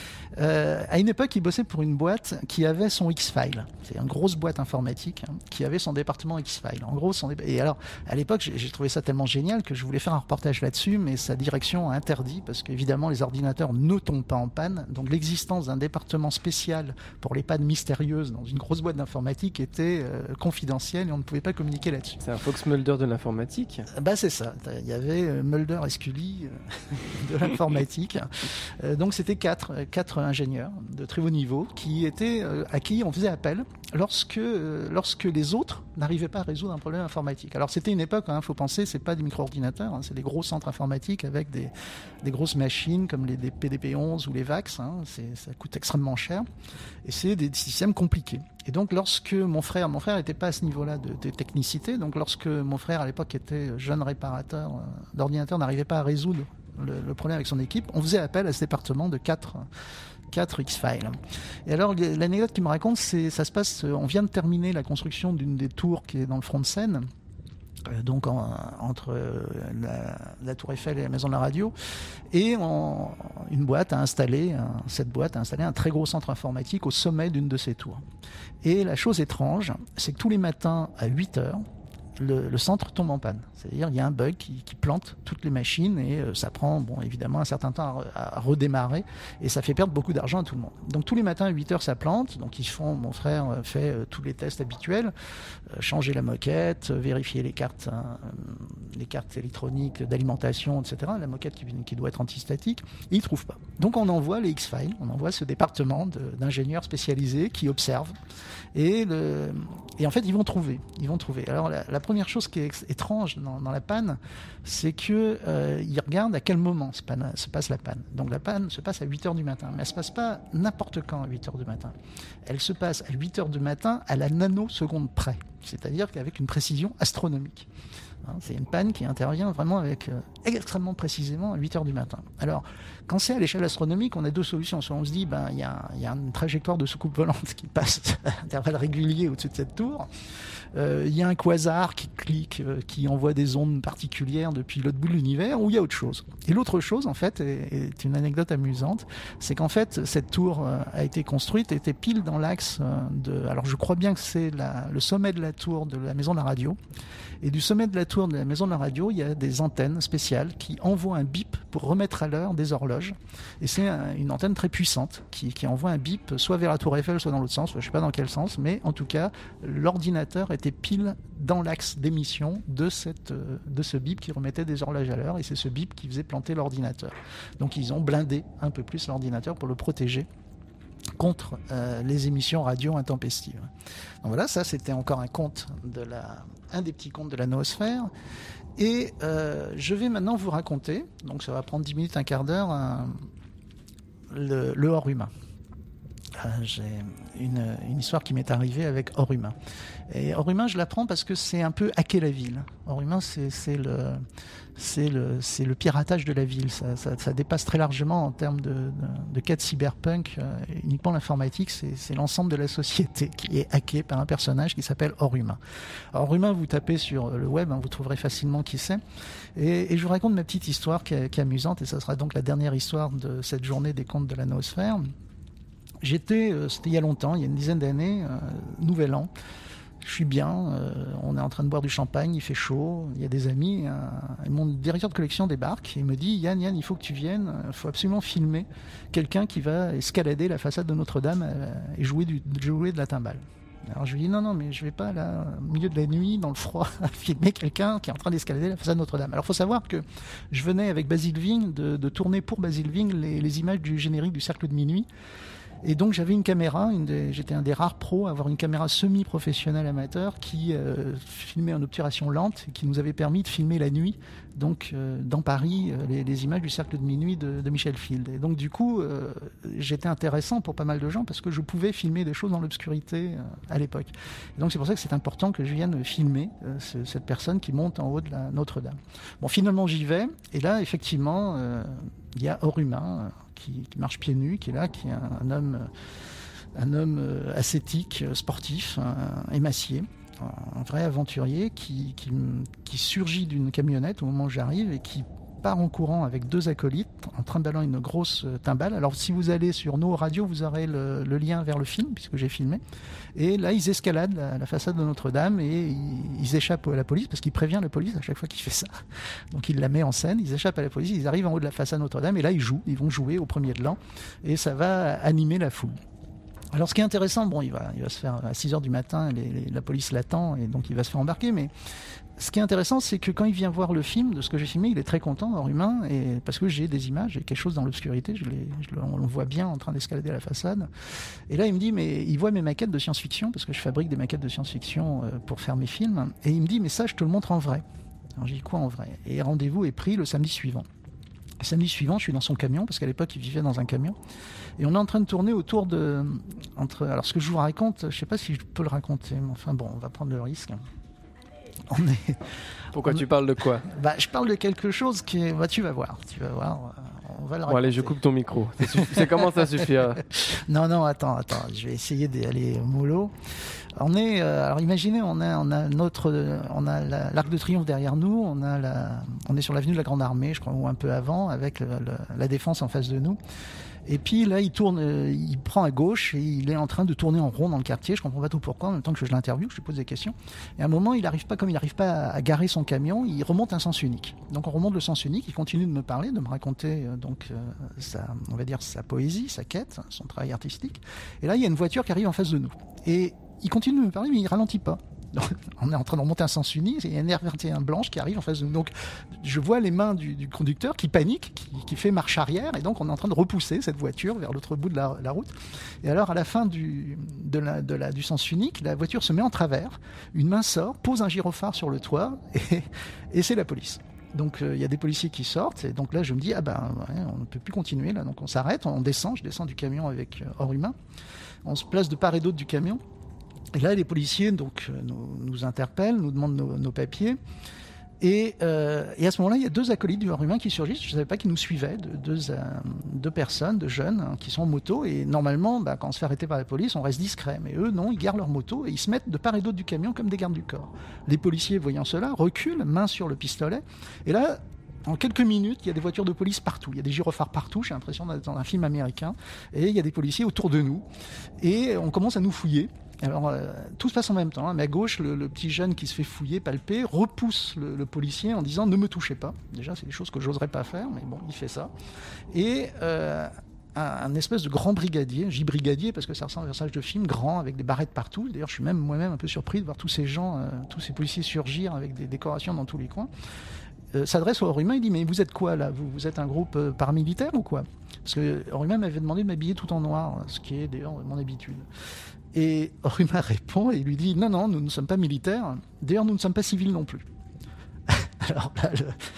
À une époque, il bossait pour une boîte qui avait son X-File. C'est une grosse boîte informatique qui avait son département X-File. En gros, et alors, à l'époque, j'ai trouvé ça tellement génial que je voulais faire un reportage là-dessus, mais sa direction a interdit parce qu'évidemment, les ordinateurs ne tombent pas en panne. Donc, l'existence d'un département spécial pour les pannes mystérieuses dans une grosse boîte d'informatique était confidentielle et on ne pouvait pas communiquer là-dessus.
C'est un Fox Mulder de l'informatique.
C'est ça. Il y avait Mulder et Scully de l'informatique. Donc, c'était quatre ingénieurs de très haut niveau à qui on faisait appel lorsque les autres n'arrivaient pas à résoudre un problème informatique. Alors c'était une époque, faut penser, c'est pas des micro-ordinateurs, c'est des gros centres informatiques avec des grosses machines comme des PDP-11 ou les VAX, ça coûte extrêmement cher et c'est des systèmes compliqués. Et donc lorsque mon frère n'était pas à ce niveau-là de technicité, donc lorsque mon frère à l'époque était jeune réparateur d'ordinateurs, n'arrivait pas à résoudre le problème avec son équipe, on faisait appel à ce département de 4 X-Files. Et alors, l'anecdote qu'il me raconte, ça se passe, on vient de terminer la construction d'une des tours qui est dans le front de Seine, donc entre la Tour Eiffel et la Maison de la Radio, et cette boîte a installé un très gros centre informatique au sommet d'une de ces tours. Et la chose étrange, c'est que tous les matins à 8h, le centre tombe en panne. C'est-à-dire il y a un bug qui plante toutes les machines et ça prend évidemment un certain temps à redémarrer et ça fait perdre beaucoup d'argent à tout le monde. Donc tous les matins à 8h ça plante, donc mon frère fait tous les tests habituels, changer la moquette, vérifier les cartes électroniques d'alimentation, etc. La moquette qui doit être antistatique, et il ne trouve pas. Donc on envoie les X-Files, on envoie ce département d'ingénieurs spécialisés qui observent et en fait ils vont trouver. Alors la première chose qui est étrange dans la panne, c'est qu'ils regardent à quel moment se passe la panne. Donc la panne se passe à 8h du matin, mais elle ne se passe pas n'importe quand à 8h du matin. Elle se passe à 8h du matin à la nanoseconde près, c'est-à-dire qu'avec une précision astronomique. C'est une panne qui intervient vraiment avec extrêmement précisément à 8h du matin. Alors, quand c'est à l'échelle astronomique, on a deux solutions. Soit on se dit, il y a une trajectoire de soucoupe volante qui passe à intervalles réguliers au-dessus de cette tour. Il y a un quasar qui clique, qui envoie des ondes particulières depuis l'autre bout de l'univers, ou il y a autre chose. Et l'autre chose, en fait, est une anecdote amusante, c'est qu'en fait, cette tour a été construite, était pile dans l'axe alors je crois bien que c'est le sommet de la tour de la Maison de la Radio. Et du sommet de la tour de la Maison de la Radio, il y a des antennes spéciales qui envoient un bip pour remettre à l'heure des horloges. Et c'est une antenne très puissante qui envoie un bip soit vers la tour Eiffel, soit dans l'autre sens, je ne sais pas dans quel sens, mais en tout cas, l'ordinateur était pile dans l'axe d'émission de ce bip qui remettait des horloges à l'heure, et c'est ce bip qui faisait planter l'ordinateur. Donc ils ont blindé un peu plus l'ordinateur pour le protéger contre les émissions radio intempestives. Donc voilà, ça c'était encore un des petits contes de la noosphère. Et je vais maintenant vous raconter, donc ça va prendre 10 minutes, un quart d'heure, le hors humain. J'ai une histoire qui m'est arrivée avec Hors Humain. Et Hors Humain, je l'apprends parce que c'est un peu hacker la ville. Hors Humain, c'est le piratage de la ville. Ça dépasse très largement en termes de cas de cyberpunk. Uniquement l'informatique, c'est l'ensemble de la société qui est hackée par un personnage qui s'appelle Hors Humain. Hors Humain, vous tapez sur le web, vous trouverez facilement qui c'est. Et je vous raconte ma petite histoire qui est amusante, et ça sera donc la dernière histoire de cette journée des contes de la Noosphère. C'était il y a longtemps, il y a une dizaine d'années, Nouvel An. Je suis bien, on est en train de boire du champagne, il fait chaud, il y a des amis. Et mon directeur de collection débarque et il me dit Yann, il faut que tu viennes, il faut absolument filmer quelqu'un qui va escalader la façade de Notre-Dame et jouer de la timbale. Alors je lui dis non, mais je vais pas là, au milieu de la nuit, dans le froid, filmer quelqu'un qui est en train d'escalader la façade de Notre-Dame. Alors il faut savoir que je venais avec Basile Vigne de tourner pour Basile Vigne les images du générique du Cercle de Minuit. Et donc j'avais une caméra, j'étais un des rares pros à avoir une caméra semi-professionnelle amateur qui filmait en obturation lente et qui nous avait permis de filmer la nuit, donc dans Paris, les images du Cercle de Minuit de Michel Field. Et donc du coup, j'étais intéressant pour pas mal de gens parce que je pouvais filmer des choses dans l'obscurité à l'époque. Et donc c'est pour ça que c'est important que je vienne filmer cette personne qui monte en haut de la Notre-Dame. Bon, finalement j'y vais, et là effectivement, il y a Hors Humain qui marche pieds nus, qui est là, qui est un homme ascétique, sportif, émacié, un vrai aventurier qui surgit d'une camionnette au moment où j'arrive et qui part en courant avec 2 acolytes en trimballant une grosse timbale. Alors si vous allez sur nos radios, vous aurez le lien vers le film puisque j'ai filmé. Et là, ils escaladent la façade de Notre-Dame et ils échappent à la police parce qu'il prévient la police à chaque fois qu'il fait ça. Donc il la met en scène, ils échappent à la police, ils arrivent en haut de la façade de Notre-Dame et là ils vont jouer au premier de l'an et ça va animer la foule. Alors ce qui est intéressant, il va se faire à 6h du matin, la police l'attend et donc il va se faire embarquer, mais ce qui est intéressant, c'est que quand il vient voir le film de ce que j'ai filmé, il est très content, Hors Humain, et parce que j'ai des images, j'ai quelque chose dans l'obscurité, on le voit bien en train d'escalader la façade. Et là, il me dit, mais il voit mes maquettes de science-fiction, parce que je fabrique des maquettes de science-fiction pour faire mes films, et il me dit, mais ça, je te le montre en vrai. Alors j'ai dit, quoi en vrai? Et rendez-vous est pris le samedi suivant. Le samedi suivant, je suis dans son camion, parce qu'à l'époque, il vivait dans un camion. Et on est en train de tourner autour alors, ce que je vous raconte, je ne sais pas si je peux le raconter, mais enfin, bon, on va prendre le risque.
Pourquoi tu parles de quoi?
Je parle de quelque chose qui est... tu vas voir. On va le raconter.
Bon, allez, je coupe ton micro. C'est comment ça suffira?
Non, attends. Je vais essayer d'aller mollo. Alors imaginez, on a l'Arc de Triomphe derrière nous, on est sur l'avenue de la Grande Armée, je crois, ou un peu avant, avec la Défense en face de nous. Et puis là, il prend à gauche et il est en train de tourner en rond dans le quartier. Je comprends pas tout pourquoi, en même temps que je l'interviewe, je lui pose des questions. Et à un moment, comme il n'arrive pas à garer son camion, il remonte un sens unique. Donc on remonte le sens unique, il continue de me parler, de me raconter on va dire sa poésie, sa quête, son travail artistique. Et là, il y a une voiture qui arrive en face de nous. Et il continue de me parler, mais il ralentit pas. Donc, on est en train de remonter un sens unique, il y a une R21 blanche qui arrive en face de nous. Donc je vois les mains du conducteur qui panique, qui fait marche arrière, et donc on est en train de repousser cette voiture vers l'autre bout de la route. Et alors à la fin du sens unique, la voiture se met en travers, une main sort, pose un gyrophare sur le toit, et c'est la police. Donc il y a des policiers qui sortent, et donc là je me dis on ne peut plus continuer là, donc on s'arrête, je descends du camion avec Hors Humain, on se place de part et d'autre du camion. Et là, les policiers nous interpellent, nous demandent nos papiers. Et à ce moment-là, il y a 2 acolytes du Hors Humain qui surgissent. Je ne savais pas qu'ils nous suivaient, deux personnes, 2 jeunes, qui sont en moto. Et normalement, quand on se fait arrêter par la police, on reste discret. Mais eux, non, ils garent leur moto et ils se mettent de part et d'autre du camion comme des gardes du corps. Les policiers, voyant cela, reculent, main sur le pistolet. Et là, en quelques minutes, il y a des voitures de police partout. Il y a des gyrophares partout. J'ai l'impression d'être dans un film américain. Et il y a des policiers autour de nous. Et on commence à nous fouiller. Alors, tout se passe en même temps. Mais à gauche, le petit jeune qui se fait fouiller, palper, repousse le policier en disant « Ne me touchez pas ». Déjà, c'est des choses que j'oserais pas faire, mais bon, il fait ça. Et un espèce de grand brigadier, j'y brigadier parce que ça ressemble à un personnage de film, grand, avec des barrettes partout. D'ailleurs, je suis moi-même un peu surpris de voir tous ces gens, tous ces policiers surgir avec des décorations dans tous les coins. S'adresse au Hors Humain, il dit « Mais vous êtes quoi là ? Vous êtes un groupe paramilitaire ou quoi ?» Parce que Hors Humain m'avait demandé de m'habiller tout en noir, ce qui est d'ailleurs mon habitude. Et Hors Humain répond et lui dit « Non, nous ne sommes pas militaires. D'ailleurs, nous ne sommes pas civils non plus. » Alors là,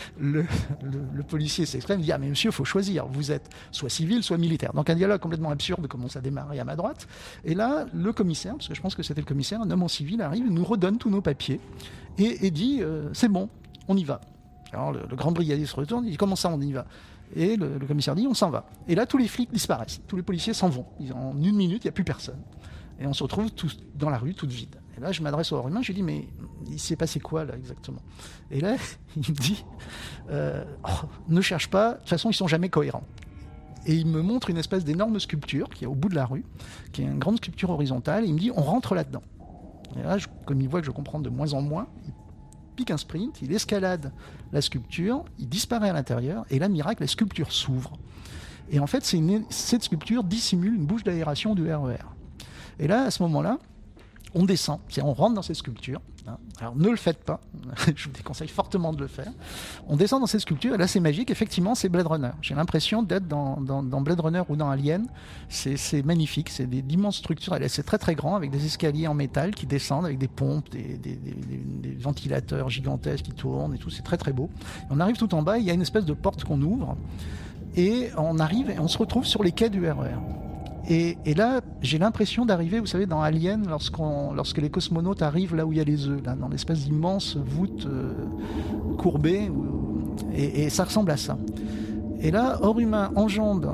le policier s'exprime, dit « Ah mais monsieur, il faut choisir, vous êtes soit civil, soit militaire ». Donc un dialogue complètement absurde commence à démarrer à ma droite. Et là, le commissaire, parce que je pense que c'était le commissaire, un homme en civil arrive, nous redonne tous nos papiers et dit « C'est bon, on y va ». Alors le grand brigadier se retourne, il dit « Comment ça, on y va ?» Et le commissaire dit « On s'en va ». Et là, tous les flics disparaissent, tous les policiers s'en vont. En 1 minute, il n'y a plus personne. Et on se retrouve tous dans la rue, toute vide. Et là, je m'adresse au Hors-Humain, je lui dis « Mais il s'est passé quoi, là, exactement ?» Et là, il me dit ne cherche pas, de toute façon, ils ne sont jamais cohérents. Et il me montre une espèce d'énorme sculpture qui est au bout de la rue, qui est une grande sculpture horizontale, et il me dit « On rentre là-dedans ». Et là, comme il voit que je comprends de moins en moins, il pique un sprint, il escalade la sculpture, il disparaît à l'intérieur, et là, miracle, la sculpture s'ouvre. Et en fait, cette sculpture dissimule une bouche d'aération du RER. Et là, à ce moment-là, on descend, on rentre dans cette sculpture. Alors ne le faites pas, je vous déconseille fortement de le faire. On descend dans cette sculpture et là c'est magique, effectivement c'est Blade Runner. J'ai l'impression d'être dans Blade Runner ou dans Alien. C'est magnifique, c'est d'immenses structures, c'est très très grand avec des escaliers en métal qui descendent avec des pompes, des ventilateurs gigantesques qui tournent et tout, c'est très très beau. Et on arrive tout en bas, il y a une espèce de porte qu'on ouvre et on arrive et on se retrouve sur les quais du RER. Et là, j'ai l'impression d'arriver, vous savez, dans Alien, lorsque les cosmonautes arrivent là où il y a les œufs, là, dans l'espèce d'immense voûte courbée, et ça ressemble à ça. Et là, Hors-Humain enjambe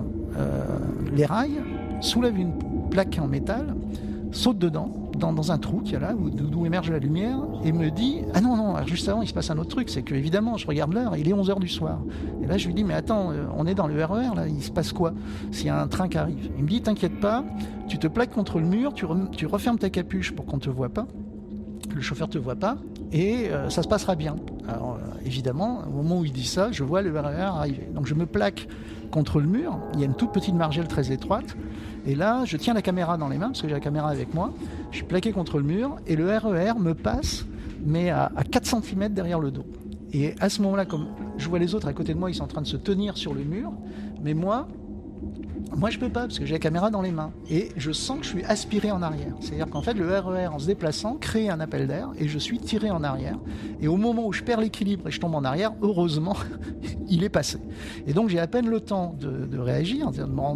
les rails, soulève une plaque en métal, saute dedans, dans un trou qu'il y a là, d'où émerge la lumière, et me dit « Ah non, juste avant, il se passe un autre truc, c'est que évidemment, je regarde l'heure, il est 11h du soir. » Et là, je lui dis « Mais attends, on est dans le RER, là, il se passe quoi s'il y a un train qui arrive ?» Il me dit « T'inquiète pas, tu te plaques contre le mur, tu refermes ta capuche pour qu'on ne te voit pas, le chauffeur ne te voit pas, et ça se passera bien. » Alors, évidemment, au moment où il dit ça, je vois le RER arriver. Donc, je me plaque contre le mur, il y a une toute petite margelle très étroite, et là, je tiens la caméra dans les mains, parce que j'ai la caméra avec moi, je suis plaqué contre le mur, et le RER me passe, mais à 4 cm derrière le dos. Et à ce moment-là, comme je vois les autres à côté de moi, ils sont en train de se tenir sur le mur, mais moi je peux pas, parce que j'ai la caméra dans les mains. Et je sens que je suis aspiré en arrière. C'est-à-dire qu'en fait, le RER, en se déplaçant, crée un appel d'air, et je suis tiré en arrière. Et au moment où je perds l'équilibre et je tombe en arrière, heureusement, il est passé. Et donc, j'ai à peine le temps de réagir,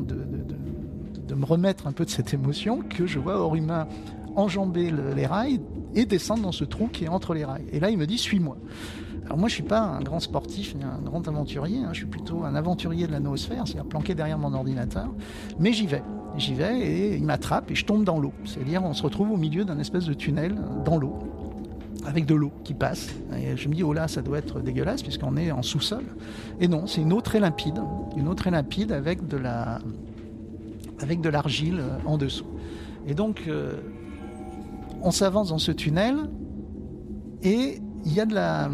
de me remettre un peu de cette émotion, que je vois Hors-Humain enjamber les rails et descendre dans ce trou qui est entre les rails. Et là, il me dit « Suis-moi ». Alors moi, je ne suis pas un grand sportif ni un grand aventurier, je suis plutôt un aventurier de la noosphère, c'est-à-dire planqué derrière mon ordinateur, mais j'y vais et il m'attrape et je tombe dans l'eau. C'est-à-dire on se retrouve au milieu d'un espèce de tunnel dans l'eau, avec de l'eau qui passe. Et je me dis, oh là, ça doit être dégueulasse puisqu'on est en sous-sol. Et non, c'est une eau très limpide avec de l'argile en dessous. Et donc, on s'avance dans ce tunnel et il y a de la...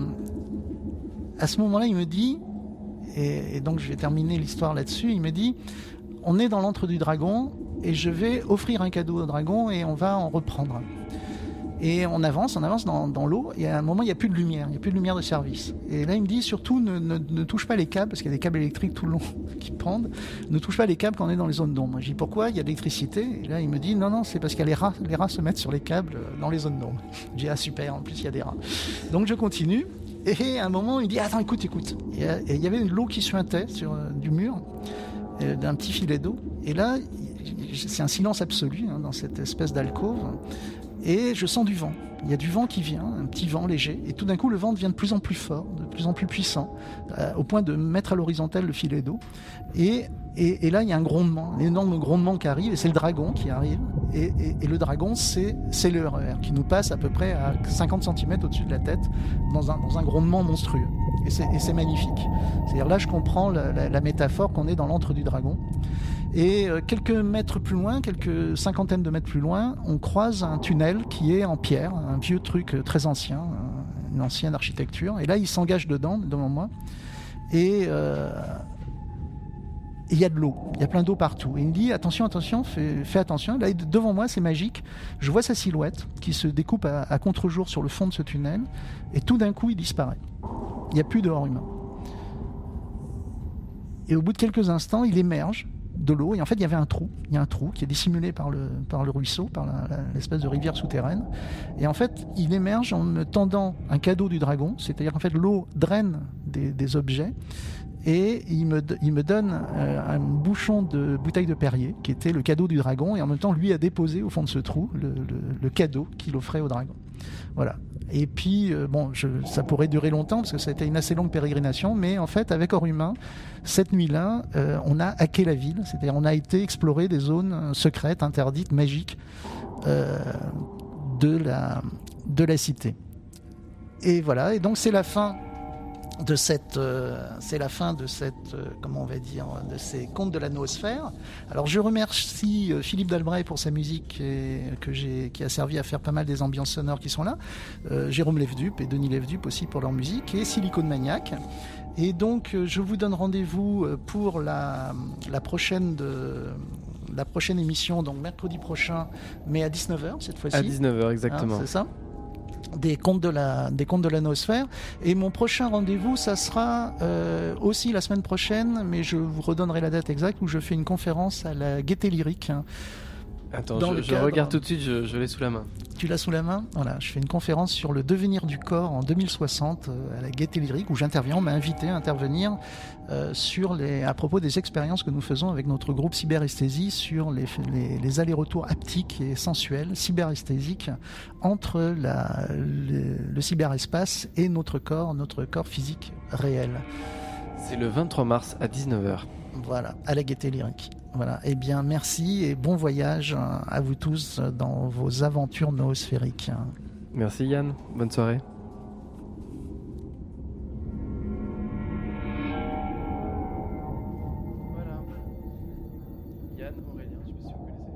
À ce moment-là, il me dit, et donc je vais terminer l'histoire là-dessus, il me dit, on est dans l'antre du dragon et je vais offrir un cadeau au dragon et on va en reprendre. Et on avance dans l'eau et à un moment, il n'y a plus de lumière, de service. Et là, il me dit, surtout, ne touche pas les câbles, parce qu'il y a des câbles électriques tout le long qui pendent, ne touche pas les câbles quand on est dans les zones d'ombre. Je dis, pourquoi ? Il y a de l'électricité. Et là, il me dit, non, c'est parce qu'il y a les rats se mettent sur les câbles dans les zones d'ombre. Je dis, ah super, en plus, il y a des rats. Donc, je continue. Et à un moment, il dit, attends, écoute. Et il y avait de l'eau qui suintait du mur, d'un petit filet d'eau. Et là, c'est un silence absolu dans cette espèce d'alcôve. Et je sens du vent. Il y a du vent qui vient, un petit vent léger. Et tout d'un coup, le vent devient de plus en plus fort, de plus en plus puissant, au point de mettre à l'horizontale le filet d'eau. Et là, il y a un grondement, un énorme grondement qui arrive, et c'est le dragon qui arrive. Et le dragon, c'est le RER, qui nous passe à peu près à 50 cm au-dessus de la tête, dans un grondement monstrueux. Et c'est magnifique. C'est-à-dire là, je comprends la métaphore qu'on est dans l'antre du dragon. Et quelques mètres plus loin, quelques cinquantaines de mètres plus loin, on croise un tunnel qui est en pierre, un vieux truc très ancien, une ancienne architecture. Et là, il s'engage devant moi. Et il y a de l'eau, il y a plein d'eau partout. Et il me dit, attention, fais attention. Là, devant moi, c'est magique. Je vois sa silhouette qui se découpe à contre-jour sur le fond de ce tunnel. Et tout d'un coup, il disparaît. Il n'y a plus de Hors-Humain. Et au bout de quelques instants, il émerge de l'eau, et en fait il y avait un trou. Il y a un trou qui est dissimulé par le ruisseau, par l'espèce de rivière souterraine. Et en fait, il émerge en me tendant un cadeau du dragon, c'est-à-dire qu'en fait l'eau draine des objets. Et il me donne un bouchon de bouteille de Perrier, qui était le cadeau du dragon, et en même temps, lui a déposé au fond de ce trou le cadeau qu'il offrait au dragon. Voilà. Et puis, ça pourrait durer longtemps, parce que ça a été une assez longue pérégrination, mais en fait, avec Orumin, cette nuit-là, on a hacké la ville, c'est-à-dire on a été explorer des zones secrètes, interdites, magiques de la cité. Et voilà, et donc c'est la fin de comment on va dire, de ces contes de la noosphère. Alors je remercie Philippe Dalbray pour sa musique qui a servi à faire pas mal des ambiances sonores qui sont là, Jérôme Lefdup et Denis Lefdup aussi pour leur musique, et Silicone Maniac. Et donc je vous donne rendez-vous pour la prochaine émission, donc mercredi prochain, mais à 19h cette fois-ci.
À 19h exactement.
C'est ça, des contes de la noosphère. Et mon prochain rendez-vous, ça sera aussi la semaine prochaine, mais je vous redonnerai la date exacte, où je fais une conférence à la Gaîté Lyrique.
Attends, je regarde tout de suite, je l'ai sous la main.
Tu l'as sous la main ? Voilà, je fais une conférence sur le devenir du corps en 2060 à la Gaîté Lyrique, où j'interviens. On m'a invité à intervenir à propos des expériences que nous faisons avec notre groupe Cyberesthésie sur les allers-retours haptiques et sensuels, cyberesthésiques, entre le cyberespace et notre corps physique réel.
C'est le 23 mars à 19h.
Voilà, à la Gaîté Lyrique. Voilà. Eh bien, merci et bon voyage à vous tous dans vos aventures noosphériques.
Merci Yann, bonne soirée. Voilà. Yann, Aurélien, je me suis reconnaissé.